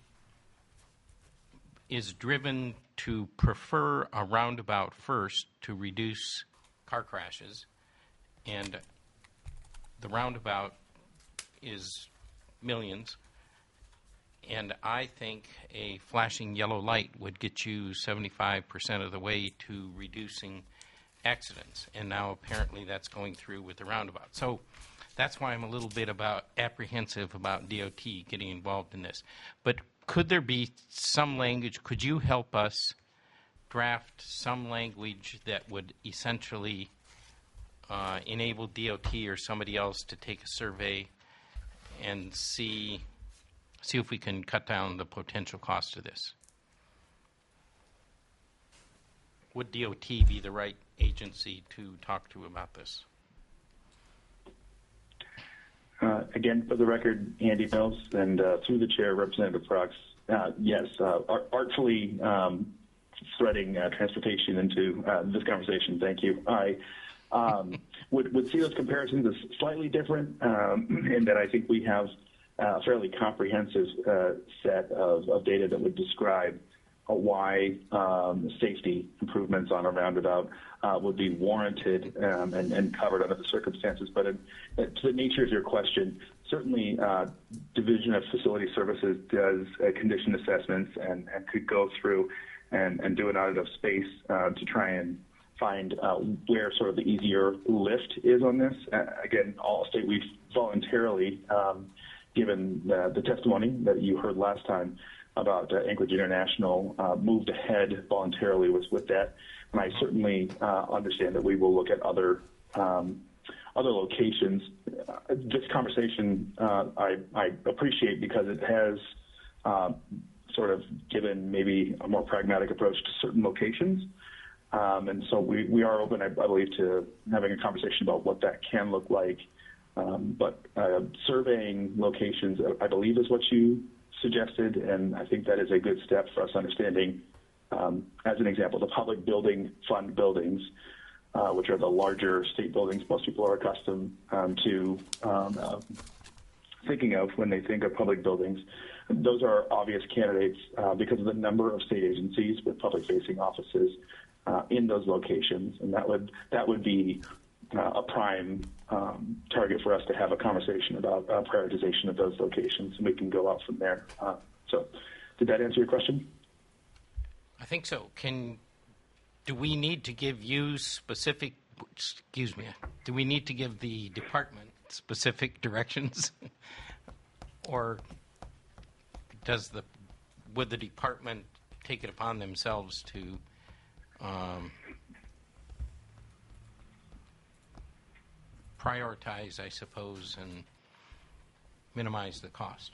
is driven to prefer a roundabout first to reduce car crashes, and the roundabout is millions, and I think a flashing yellow light would get you 75% of the way to reducing accidents, and now apparently that's going through with the roundabout. So that's why I'm a little bit apprehensive about DOT getting involved in this. But could there be some language, could you help us draft some language that would essentially enable DOT or somebody else to take a survey and see if we can cut down the potential cost of this? Would DOT be the right agency to talk to about this? Again, for the record, Andy Mills, and through the chair, Representative Prox, yes, artfully threading transportation into this conversation. Thank you. I would see those comparisons as slightly different in that I think we have a fairly comprehensive set of data that would describe why safety improvements on a roundabout would be warranted and covered under the circumstances. But to the nature of your question, certainly Division of Facility Services does condition assessments and could go through and do an audit of space to try and find where sort of the easier lift is on this. Again, I'll state we've voluntarily, given the testimony that you heard last time about Anchorage International, moved ahead voluntarily with that. And I certainly understand that we will look at other locations. This conversation I appreciate because it has sort of given maybe a more pragmatic approach to certain locations. And so we are open, I believe, to having a conversation about what that can look like. But surveying locations, I believe, is what you suggested, and I think that is a good step for us understanding, as an example, the public building fund buildings, which are the larger state buildings most people are accustomed to thinking of when they think of public buildings. Those are obvious candidates because of the number of state agencies with public-facing offices in those locations, and that would be a prime target for us to have a conversation about prioritization of those locations, and we can go out from there. So, did that answer your question? I think so. Do we need to give you specific? Excuse me. Do we need to give the department specific directions, or would the department take it upon themselves to prioritize, I suppose, and minimize the cost?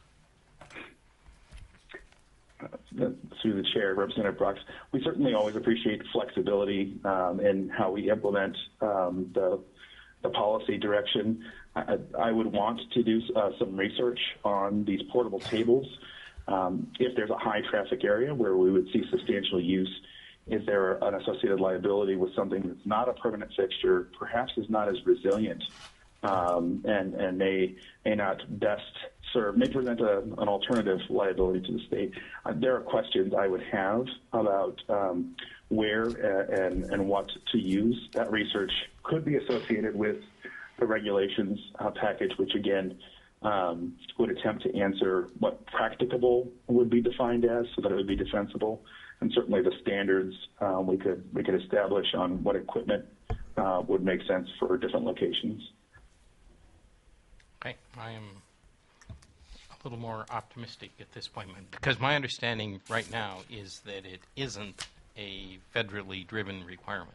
Through the chair, Representative Brooks, we certainly always appreciate flexibility in how we implement the policy direction. I would want to do some research on these portable tables. If there's a high traffic area where we would see substantial use, is there an associated liability with something that's not a permanent fixture, perhaps is not as resilient, and may not best serve, may present an alternative liability to the state? There are questions I would have about where and what to use. That research could be associated with the regulations package, which again would attempt to answer what practicable would be defined as, so that it would be defensible, and certainly the standards we could establish on what equipment would make sense for different locations. Okay, I am a little more optimistic at this point, because my understanding right now is that it isn't a federally driven requirement,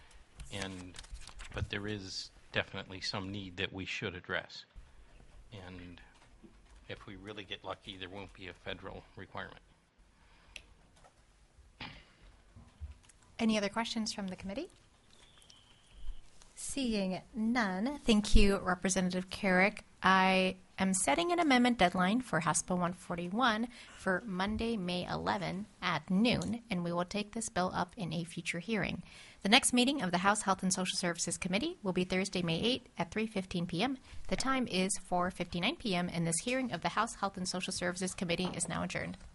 but there is definitely some need that we should address. And if we really get lucky, there won't be a federal requirement. Any other questions from the committee? Seeing none, thank you, Representative Carrick. I am setting an amendment deadline for House Bill 141 for Monday, May 11 at noon, and we will take this bill up in a future hearing. The next meeting of the House Health and Social Services Committee will be Thursday, May 8 at 3:15 p.m. The time is 4:59 p.m., and this hearing of the House Health and Social Services Committee is now adjourned.